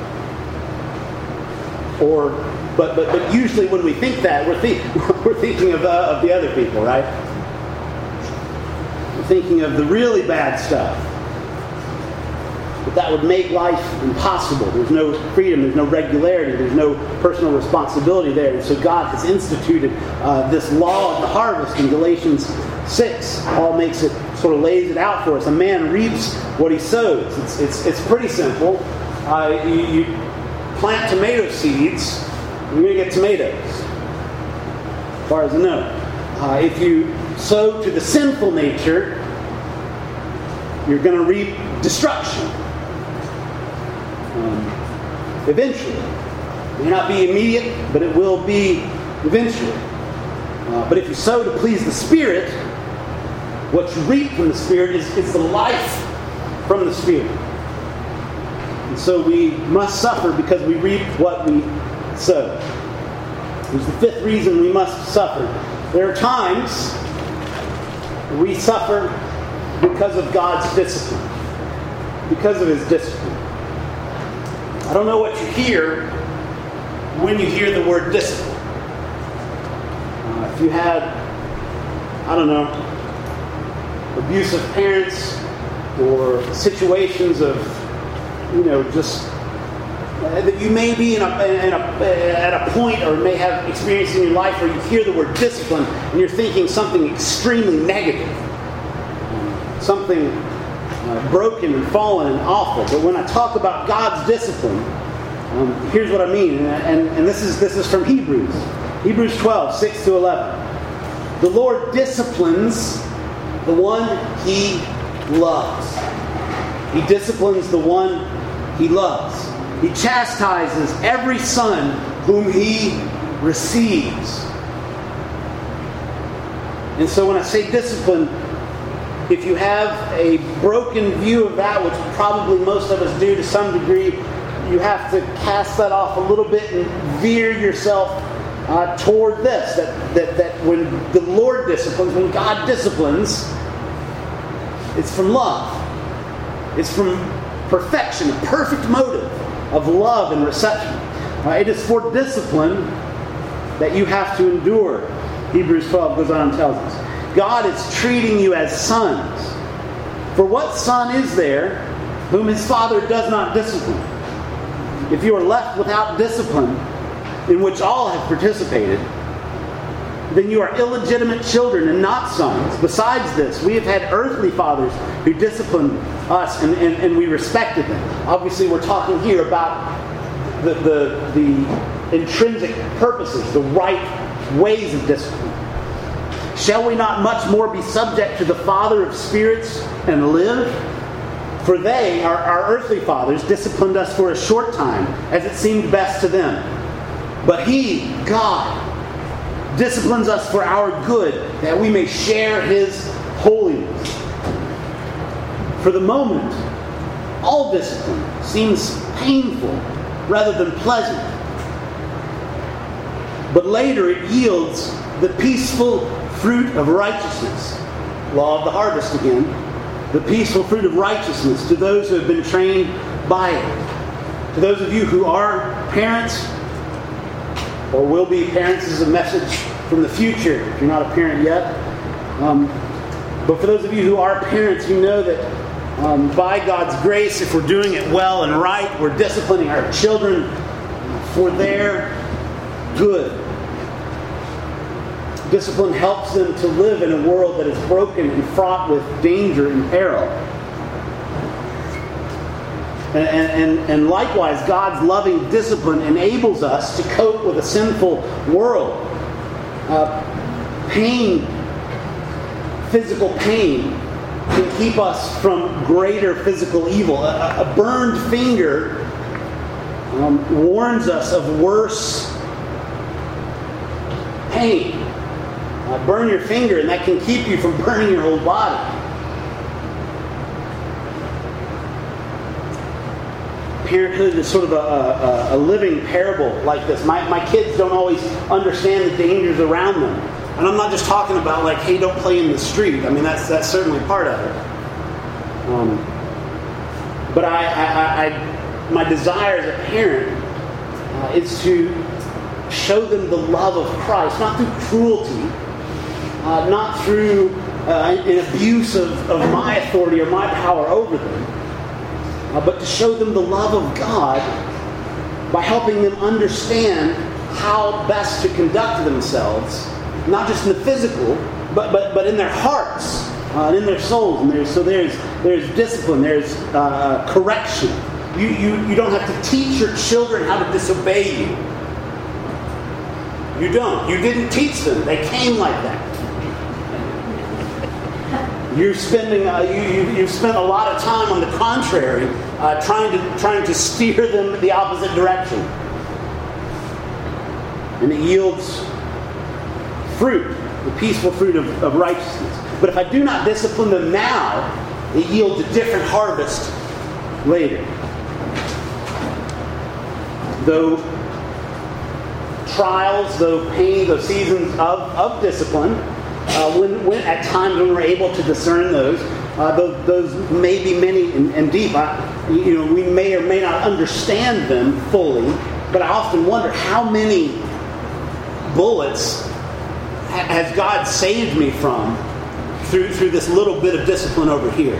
Or, but but but usually when we think that, we're, think, we're thinking of, uh, of the other people, right? We're thinking of the really bad stuff. But that would make life impossible. There's no freedom, there's no regularity, there's no personal responsibility there. And so God has instituted uh, this law of the harvest in Galatians six. Paul makes it, sort of lays it out for us. A man reaps what he sows. It's it's, it's pretty simple. Uh, you, you plant tomato seeds, you're going to get tomatoes, as far as I know. Uh, if you sow to the sinful nature, you're going to reap destruction. Um, eventually. It may not be immediate, but it will be eventually. Uh, but if you sow to please the Spirit, what you reap from the Spirit is, is the life from the Spirit. And so we must suffer because we reap what we sow. There's the fifth reason we must suffer. There are times we suffer because of God's discipline. Because of His discipline. I don't know what you hear when you hear the word discipline. Uh, if you had, I don't know, abusive parents or situations of, you know, just uh, that you may be in a, in a, at a point or may have experienced in your life where you hear the word discipline and you're thinking something extremely negative. Something uh, broken and fallen and awful. But when I talk about God's discipline, um, here's what I mean. And, and, and this is this is from Hebrews. Hebrews twelve, six to eleven. The Lord disciplines the one He loves. He disciplines the one He loves. He chastises every son whom He receives. And so when I say discipline, if you have a broken view of that, which probably most of us do to some degree, you have to cast that off a little bit and veer yourself uh, toward this. That, that, that when the Lord disciplines, when God disciplines, it's from love. It's from perfection, a perfect motive of love and reception. Uh, it is for discipline that you have to endure. Hebrews twelve goes on and tells us. God is treating you as sons. For what son is there whom his father does not discipline? If you are left without discipline, in which all have participated, then you are illegitimate children and not sons. Besides this, we have had earthly fathers who disciplined us and, and, and we respected them. Obviously, we're talking here about the, the, the intrinsic purposes, the right ways of discipline. Shall we not much more be subject to the Father of spirits and live? For they, our, our earthly fathers, disciplined us for a short time, as it seemed best to them. But He, God, disciplines us for our good, that we may share His holiness. For the moment, all discipline seems painful rather than pleasant. But later it yields the peaceful fruit of righteousness. Law of the harvest again. The peaceful fruit of righteousness to those who have been trained by it. To those of you who are parents or will be parents, this is a message from the future if you're not a parent yet. Um, but for those of you who are parents, you know that um, by God's grace, if we're doing it well and right, we're disciplining our children for their good. Discipline helps them to live in a world that is broken and fraught with danger and peril. And, and, and likewise, God's loving discipline enables us to cope with a sinful world. Uh, pain, physical pain, can keep us from greater physical evil. A, a burned finger um, warns us of worse pain. Uh, burn your finger, and that can keep you from burning your whole body. Parenthood is sort of a, a, a living parable like this. My, my kids don't always understand the dangers around them. And I'm not just talking about like, hey, don't play in the street. I mean, that's that's certainly part of it. Um, but I, I, I, my desire as a parent uh, is to show them the love of Christ, not through cruelty, uh, not through uh, an abuse of, of my authority or my power over them, uh, but to show them the love of God by helping them understand how best to conduct themselves, not just in the physical, but but, but in their hearts uh, and in their souls. And there's, so there's there's discipline, there's uh, correction. You, you you don't have to teach your children how to disobey you. You don't. You didn't teach them. They came like that. You're spending, uh, you, you, you've spent a lot of time on the contrary, uh, trying to trying to steer them the opposite direction. And it yields fruit, the peaceful fruit of, of righteousness. But if I do not discipline them now, it yields a different harvest later. Though trials, though pain, though seasons of, of discipline, uh, when, when at times when we're able to discern those, uh, those, those may be many and, and deep. I, you know, we may or may not understand them fully, but I often wonder how many bullets ha- has God saved me from through through this little bit of discipline over here.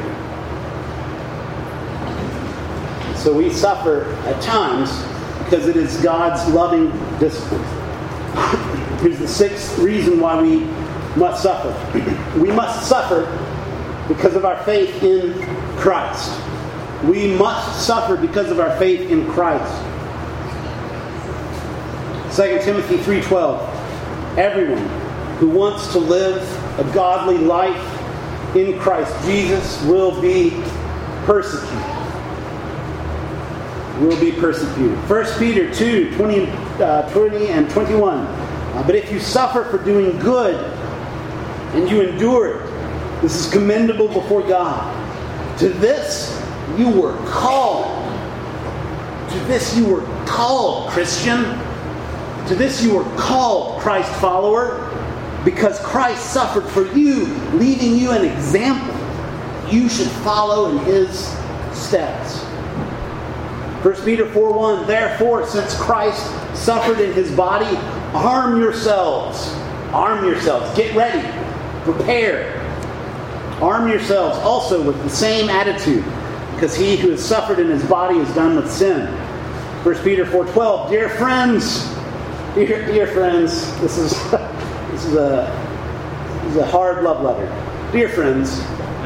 So we suffer at times because it is God's loving discipline. Here's the sixth reason why we must suffer. We must suffer because of our faith in Christ. We must suffer because of our faith in Christ. Second Timothy three twelve. Everyone who wants to live a godly life in Christ Jesus will be persecuted. Will be persecuted. First Peter two twenty, uh, twenty and twenty-one. Uh, but if you suffer for doing good and you endure it, this is commendable before God. To this you were called. To this you were called, Christian. To this you were called, Christ follower, because Christ suffered for you, leaving you an example. You should follow in His steps. First Peter four one, therefore, since Christ suffered in His body, arm yourselves. Arm yourselves. Get ready. Prepare. Arm yourselves also with the same attitude, because He who has suffered in His body is done with sin. First Peter four twelve, dear friends, dear, dear friends, this is this is a this is a hard love letter. Dear friends,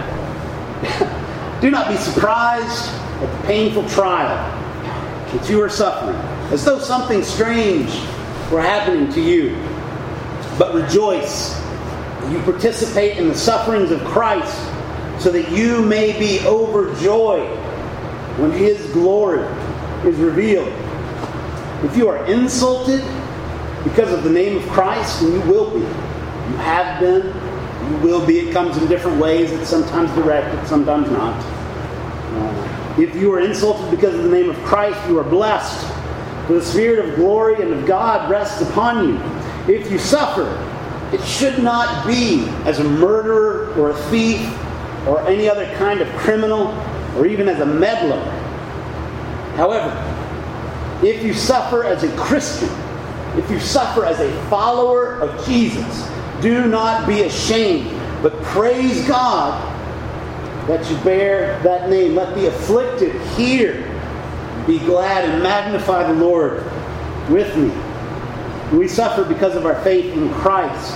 do not be surprised at the painful trial that you are suffering, as though something strange were happening to you. But rejoice that you participate in the sufferings of Christ, so that you may be overjoyed when His glory is revealed. If you are insulted because of the name of Christ, and you will be, you have been, you will be. It comes in different ways. It's sometimes direct, it's sometimes not. Uh, if you are insulted because of the name of Christ, you are blessed. For the Spirit of glory and of God rests upon you. If you suffer, it should not be as a murderer or a thief or any other kind of criminal or even as a meddler. However, if you suffer as a Christian, if you suffer as a follower of Jesus, do not be ashamed, but praise God that you bear that name. Let the afflicted hear, be glad, and magnify the Lord with me. We suffer because of our faith in Christ.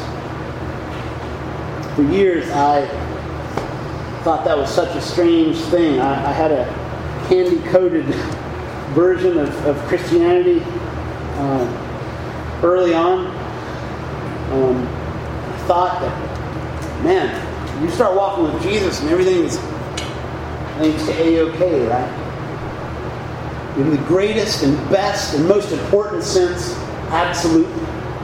For years, I thought that was such a strange thing. I, I had a candy-coated version of, of Christianity uh, early on. Um, I thought that, man, you start walking with Jesus and everything's, everything's A-okay, right? In the greatest and best and most important sense, absolutely.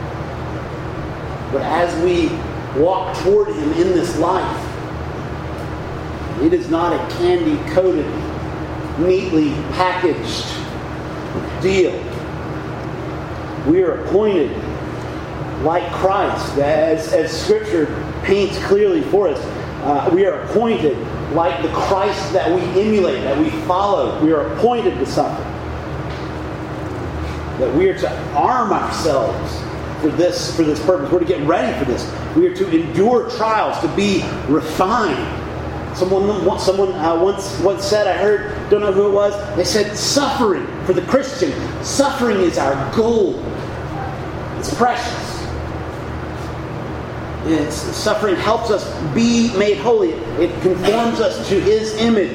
But as we walk toward Him in this life, it is not a candy-coated, neatly packaged deal. We are appointed like Christ, as, as Scripture paints clearly for us. Uh, we are appointed like the Christ that we emulate, that we follow. We are appointed to suffer. That we are to arm ourselves for this, for this purpose. We're to get ready for this. We are to endure trials, to be refined. Someone, someone uh, once once said, I heard, don't know who it was, they said, suffering for the Christian, suffering is our gold. It's precious. It's, suffering helps us be made holy. It conforms us to His image.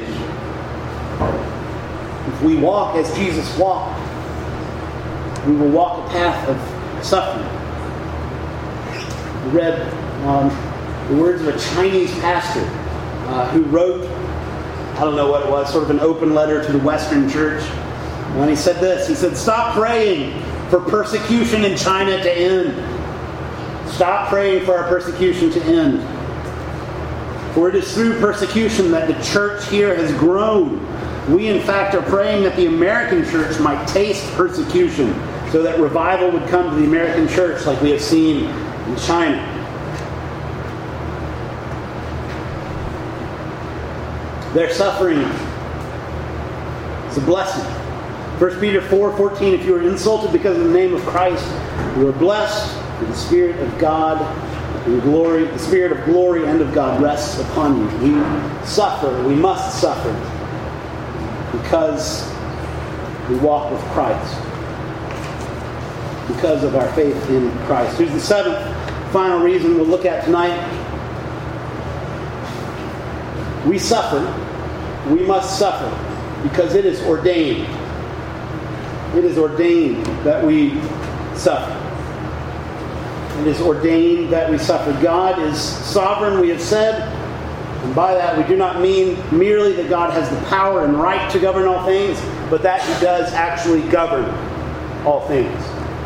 If we walk as Jesus walked, we will walk a path of suffering. We read um, the words of a Chinese pastor uh, who wrote, I don't know what it was, sort of an open letter to the Western church. And he said this, he said, "Stop praying for persecution in China to end. Stop praying for our persecution to end. For it is through persecution that the church here has grown. We, in fact, are praying that the American church might taste persecution so that revival would come to the American church like we have seen in China." Their suffering is a blessing. First Peter four fourteen, "If you are insulted because of the name of Christ, you are blessed, for the Spirit of God and glory, the Spirit of glory and of God rests upon you." We suffer, we must suffer, because we walk with Christ, because of our faith in Christ. Here's the seventh, final reason we'll look at tonight. We suffer, we must suffer, because it is ordained. It is ordained that we suffer. It is ordained that we suffer. God is sovereign, we have said. And by that, we do not mean merely that God has the power and right to govern all things, but that He does actually govern all things.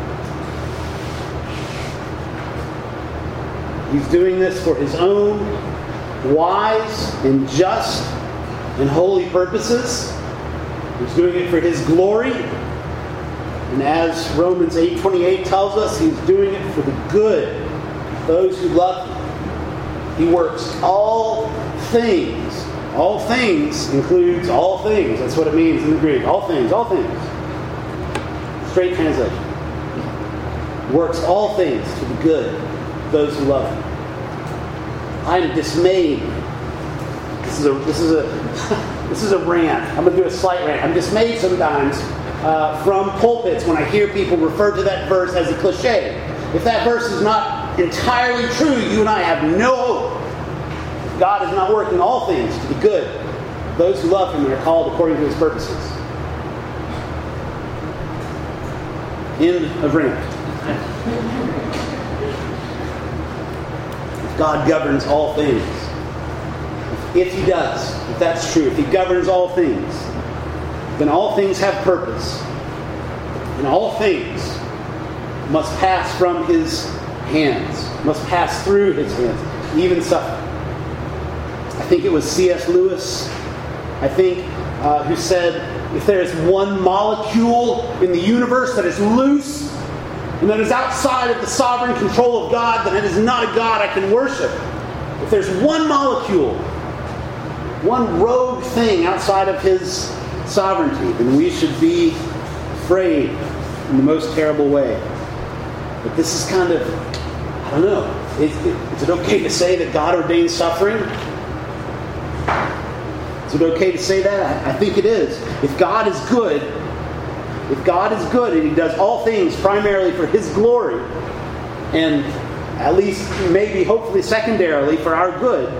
He's doing this for His own wise and just and holy purposes. He's doing it for His glory. And as Romans eight twenty-eight tells us, He's doing it for the good of those who love Him. He works all things. All things includes all things. That's what it means in the Greek. All things, all things. Straight translation. Works all things to the good of those who love Him. I am dismayed. This is a this is a this is a rant. I'm going to do a slight rant. I'm dismayed sometimes uh, from pulpits when I hear people refer to that verse as a cliche. If that verse is not entirely true, you and I have no hope. God is not working all things to the good. Those who love Him and are called according to His purposes. End of rant. God governs all things. If He does, if that's true, if He governs all things, then all things have purpose. And all things must pass from His hands, must pass through His hands, even suffering. I think it was C S Lewis, I think, uh, who said, if there is one molecule in the universe that is loose and that is outside of the sovereign control of God, then it is not a God I can worship. If there's one molecule, one rogue thing outside of His sovereignty, then we should be afraid in the most terrible way. But this is kind of, I don't know, is, is it okay to say that God ordains suffering? Is it okay to say that? I, I think it is. If God is good, if God is good and He does all things primarily for His glory, and at least maybe hopefully secondarily for our good,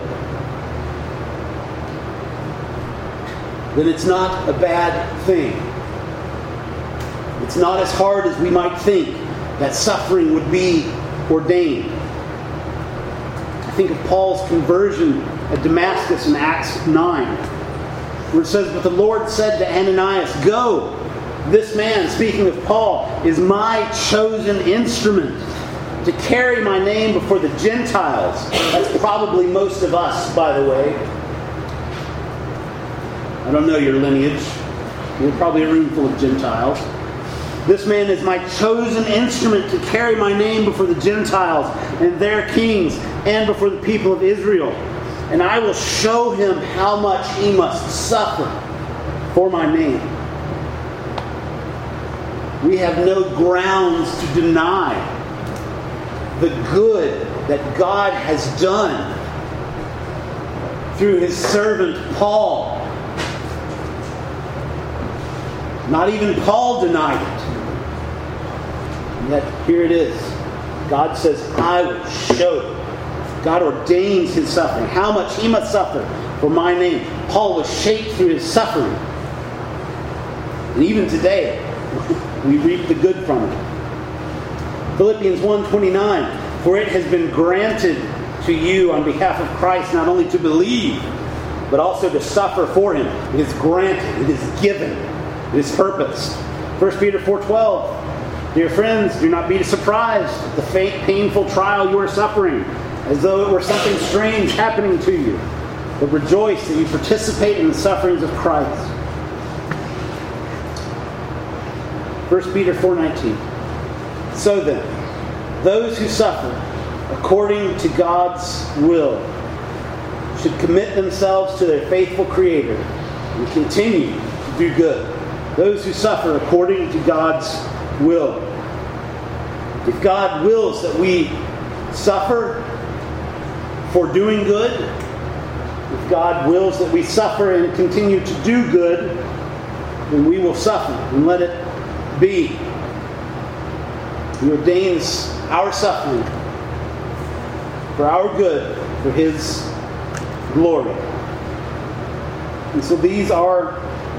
then it's not a bad thing. It's not as hard as we might think that suffering would be ordained. I think of Paul's conversion at Damascus in Acts nine, where it says, "But the Lord said to Ananias, 'Go, this man,'" speaking of Paul, "'is my chosen instrument to carry my name before the Gentiles.'" That's probably most of us, by the way. I don't know your lineage. You're probably a room full of Gentiles. "This man is my chosen instrument to carry my name before the Gentiles and their kings and before the people of Israel. And I will show him how much he must suffer for my name." We have no grounds to deny the good that God has done through His servant Paul. Not even Paul denied it. And yet here it is. God says, I will show you. God ordains His suffering. How much He must suffer for my name. Paul was shaped through his suffering. And even today, we reap the good from it. Philippians one twenty-nine, "For it has been granted to you on behalf of Christ not only to believe, but also to suffer for him. It is granted. It is given. It is purposed. First Peter four twelve. Dear friends, do not be surprised at the fake, painful trial you are suffering, as though it were something strange happening to you. But rejoice that you participate in the sufferings of Christ. First Peter four nineteen. So then, those who suffer according to God's will should commit themselves to their faithful Creator and continue to do good. Those who suffer according to God's will. If God wills that we suffer for doing good, if God wills that we suffer and continue to do good, then we will suffer and let it be. He ordains our suffering for our good, for His glory. And so these are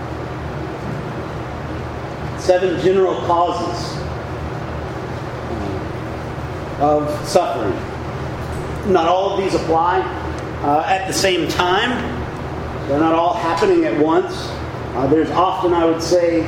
seven general causes of suffering. Not all of these apply uh, at the same time. They're not all happening at once. Uh, there's often, I would say,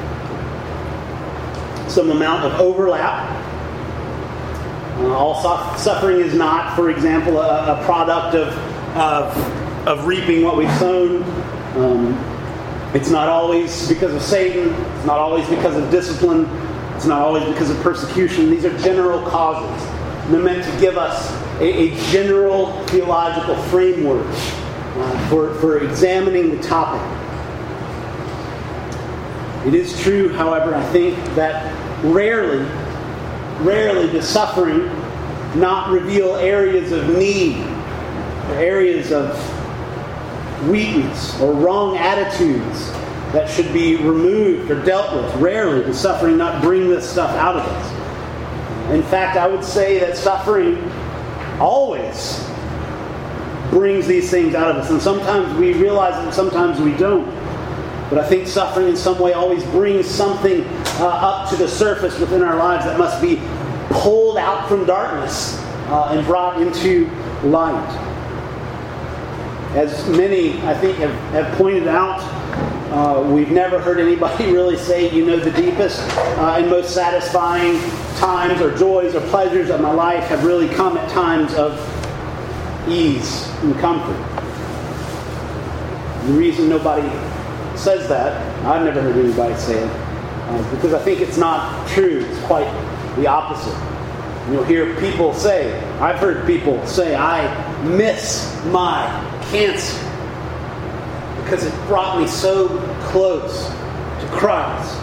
some amount of overlap. Uh, all su- suffering is not, for example, a, a product of, of, of reaping what we've sown. Um, it's not always because of Satan. It's not always because of discipline. It's not always because of persecution. These are general causes. And they're meant to give us a, a general theological framework uh, for, for examining the topic. It is true, however, I think that rarely, rarely does suffering not reveal areas of need, or areas of weakness, or wrong attitudes that should be removed or dealt with. Rarely does suffering not bring this stuff out of us. In fact, I would say that suffering always brings these things out of us. And sometimes we realize it and sometimes we don't. But I think suffering in some way always brings something uh, up to the surface within our lives that must be pulled out from darkness uh, and brought into light. As many, I think, have, have pointed out, uh, we've never heard anybody really say, you know, the deepest uh, and most satisfying times or joys or pleasures of my life have really come at times of ease and comfort. The reason nobody says that, I've never heard anybody say it, uh, because I think it's not true. It's quite the opposite. You'll hear people say, I've heard people say, I miss my cancer because it brought me so close to Christ.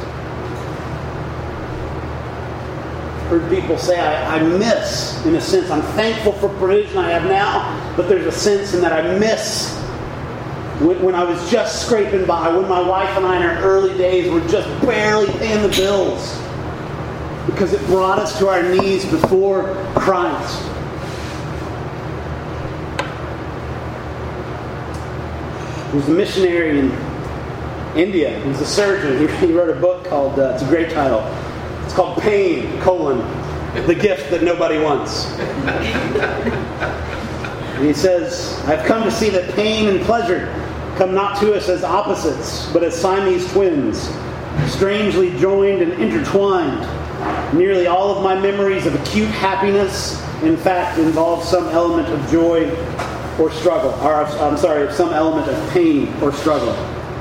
I've heard people say, I, I miss, in a sense, I'm thankful for provision I have now, but there's a sense in that I miss when, when I was just scraping by, when my wife and I in our early days were just barely paying the bills, because it brought us to our knees before Christ. He was a missionary in India. He was a surgeon. He, he wrote a book called, uh, it's a great title. It's called Pain, colon, the gift that nobody wants. And he says, I've come to see that pain and pleasure come not to us as opposites, but as Siamese twins, strangely joined and intertwined. Nearly all of my memories of acute happiness, in fact, involve some element of joy or struggle, or I'm sorry, some element of pain or struggle.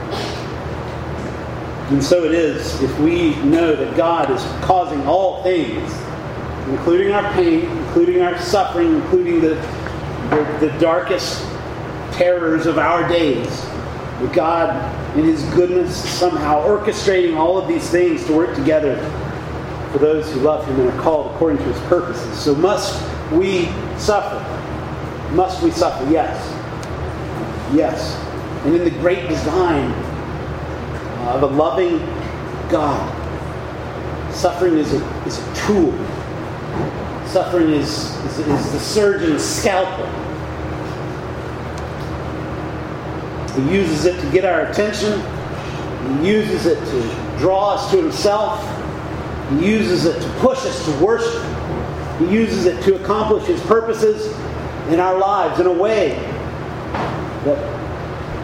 And so it is if we know that God is causing all things, including our pain, including our suffering, including the, the, the darkest terrors of our days, that God, in His goodness, somehow orchestrating all of these things to work together for those who love Him and are called according to His purposes. So must we suffer? Must we suffer? Yes. Yes. And in the great design of a loving God, suffering is a, is a tool. Suffering is, is, is the surgeon's scalpel. He uses it to get our attention. He uses it to draw us to Himself. He uses it to push us to worship. He uses it to accomplish His purposes in our lives in a way that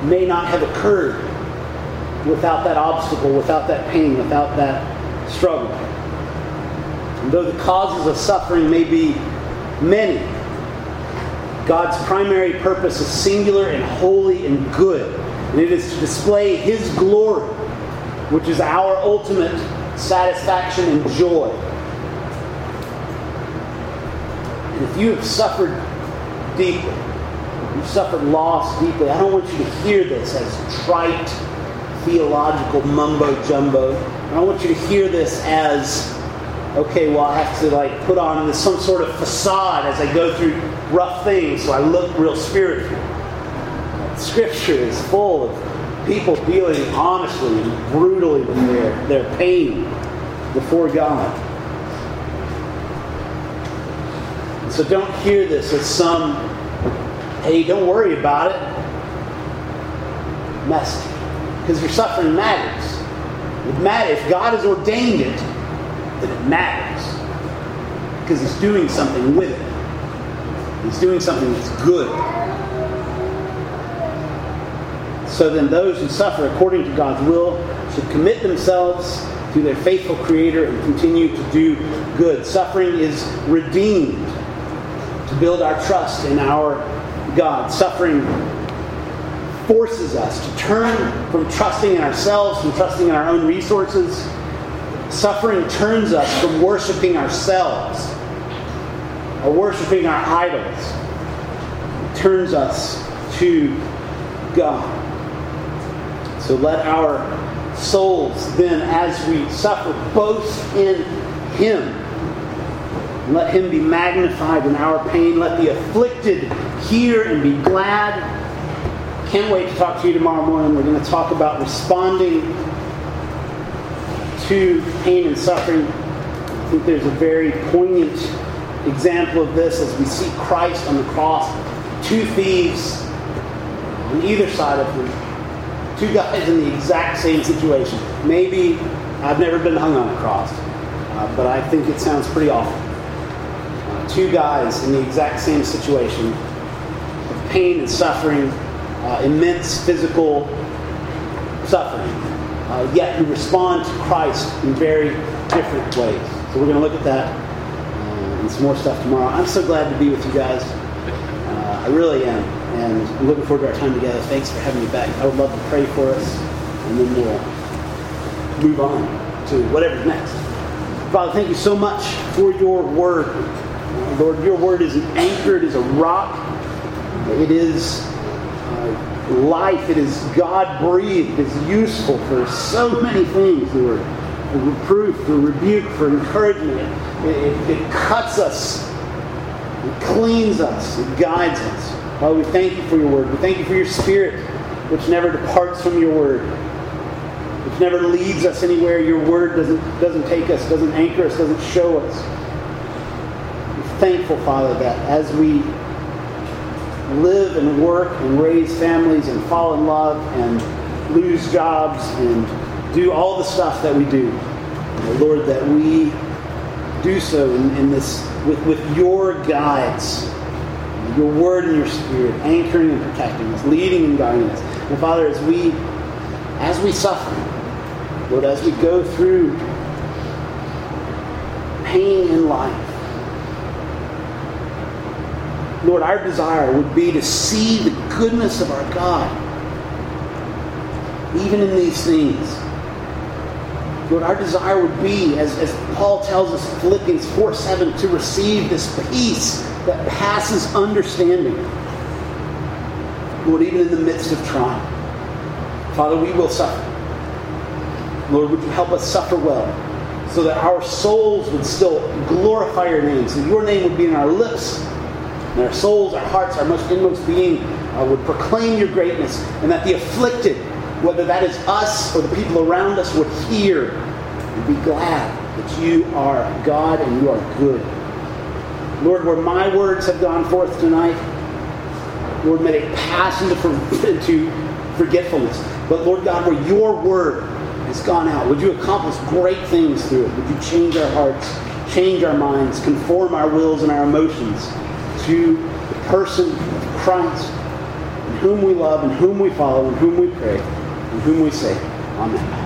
may not have occurred without that obstacle, without that pain, without that struggle. And though the causes of suffering may be many, God's primary purpose is singular and holy and good. And it is to display His glory, which is our ultimate satisfaction and joy. And if you have suffered deeply, you've suffered loss deeply, I don't want you to hear this as trite, theological mumbo-jumbo. I don't want you to hear this as, okay, well, I have to like put on this, some sort of facade as I go through rough things so I look real spiritual. Scripture is full of people dealing honestly and brutally with their, their pain before God. And so don't hear this as some, hey, don't worry about it message. Because your suffering matters. It matters. If God has ordained it, then it matters. Because He's doing something with it. He's doing something that's good. So then those who suffer according to God's will should commit themselves to their faithful Creator and continue to do good. Suffering is redeemed to build our trust in our God. Suffering forces us to turn from trusting in ourselves, from trusting in our own resources. Suffering turns us from worshiping ourselves or worshiping our idols. It turns us to God. So let our souls then, as we suffer, boast in Him. Let Him be magnified in our pain. Let the afflicted hear and be glad. Can't wait to talk to you tomorrow morning. We're going to talk about responding to pain and suffering. I think there's a very poignant example of this as we see Christ on the cross. Two thieves on either side of Him. Two guys in the exact same situation. Maybe I've never been hung on a cross, uh, but I think it sounds pretty awful. Uh, two guys in the exact same situation of pain and suffering, uh, immense physical suffering, uh, yet who respond to Christ in very different ways. So we're going to look at that uh, and some more stuff tomorrow. I'm so glad to be with you guys. Uh, I really am. And I'm looking forward to our time together. Thanks for having me back. I would love to pray for us, and then we'll move on to whatever's next. Father, thank you so much for your word. Lord, your word is an anchor. It is a rock. It is uh, life. It is God-breathed. It is useful for so many things, Lord. For reproof, for rebuke, for encouragement. It, it, it cuts us. It cleans us. It guides us. Father, we thank you for your word. We thank you for your Spirit, which never departs from your word, which never leads us anywhere. Your word doesn't, doesn't take us, doesn't anchor us, doesn't show us. We're thankful, Father, that as we live and work and raise families and fall in love and lose jobs and do all the stuff that we do, Lord, that we do so in, in this with, with your guides, your word and your Spirit, anchoring and protecting us, leading and guiding us. And Father, as we as we suffer, Lord, as we go through pain in life, Lord, our desire would be to see the goodness of our God, even in these things. Lord, our desire would be, as, as Paul tells us in Philippians four seven, to receive this peace that passes understanding. Lord, even in the midst of trial. Father, we will suffer. Lord, would you help us suffer well, so that our souls would still glorify your name, so your name would be in our lips, and our souls, our hearts, our most inmost being uh, would proclaim your greatness, and that the afflicted, whether that is us or the people around us, would hear and be glad that you are God and you are good. Lord, where my words have gone forth tonight, Lord, may they pass into, into forgetfulness. But Lord God, where your word has gone out, would you accomplish great things through it? Would you change our hearts, change our minds, conform our wills and our emotions to the person of Christ, and whom we love, and whom we follow, and whom we pray, and whom we say, Amen.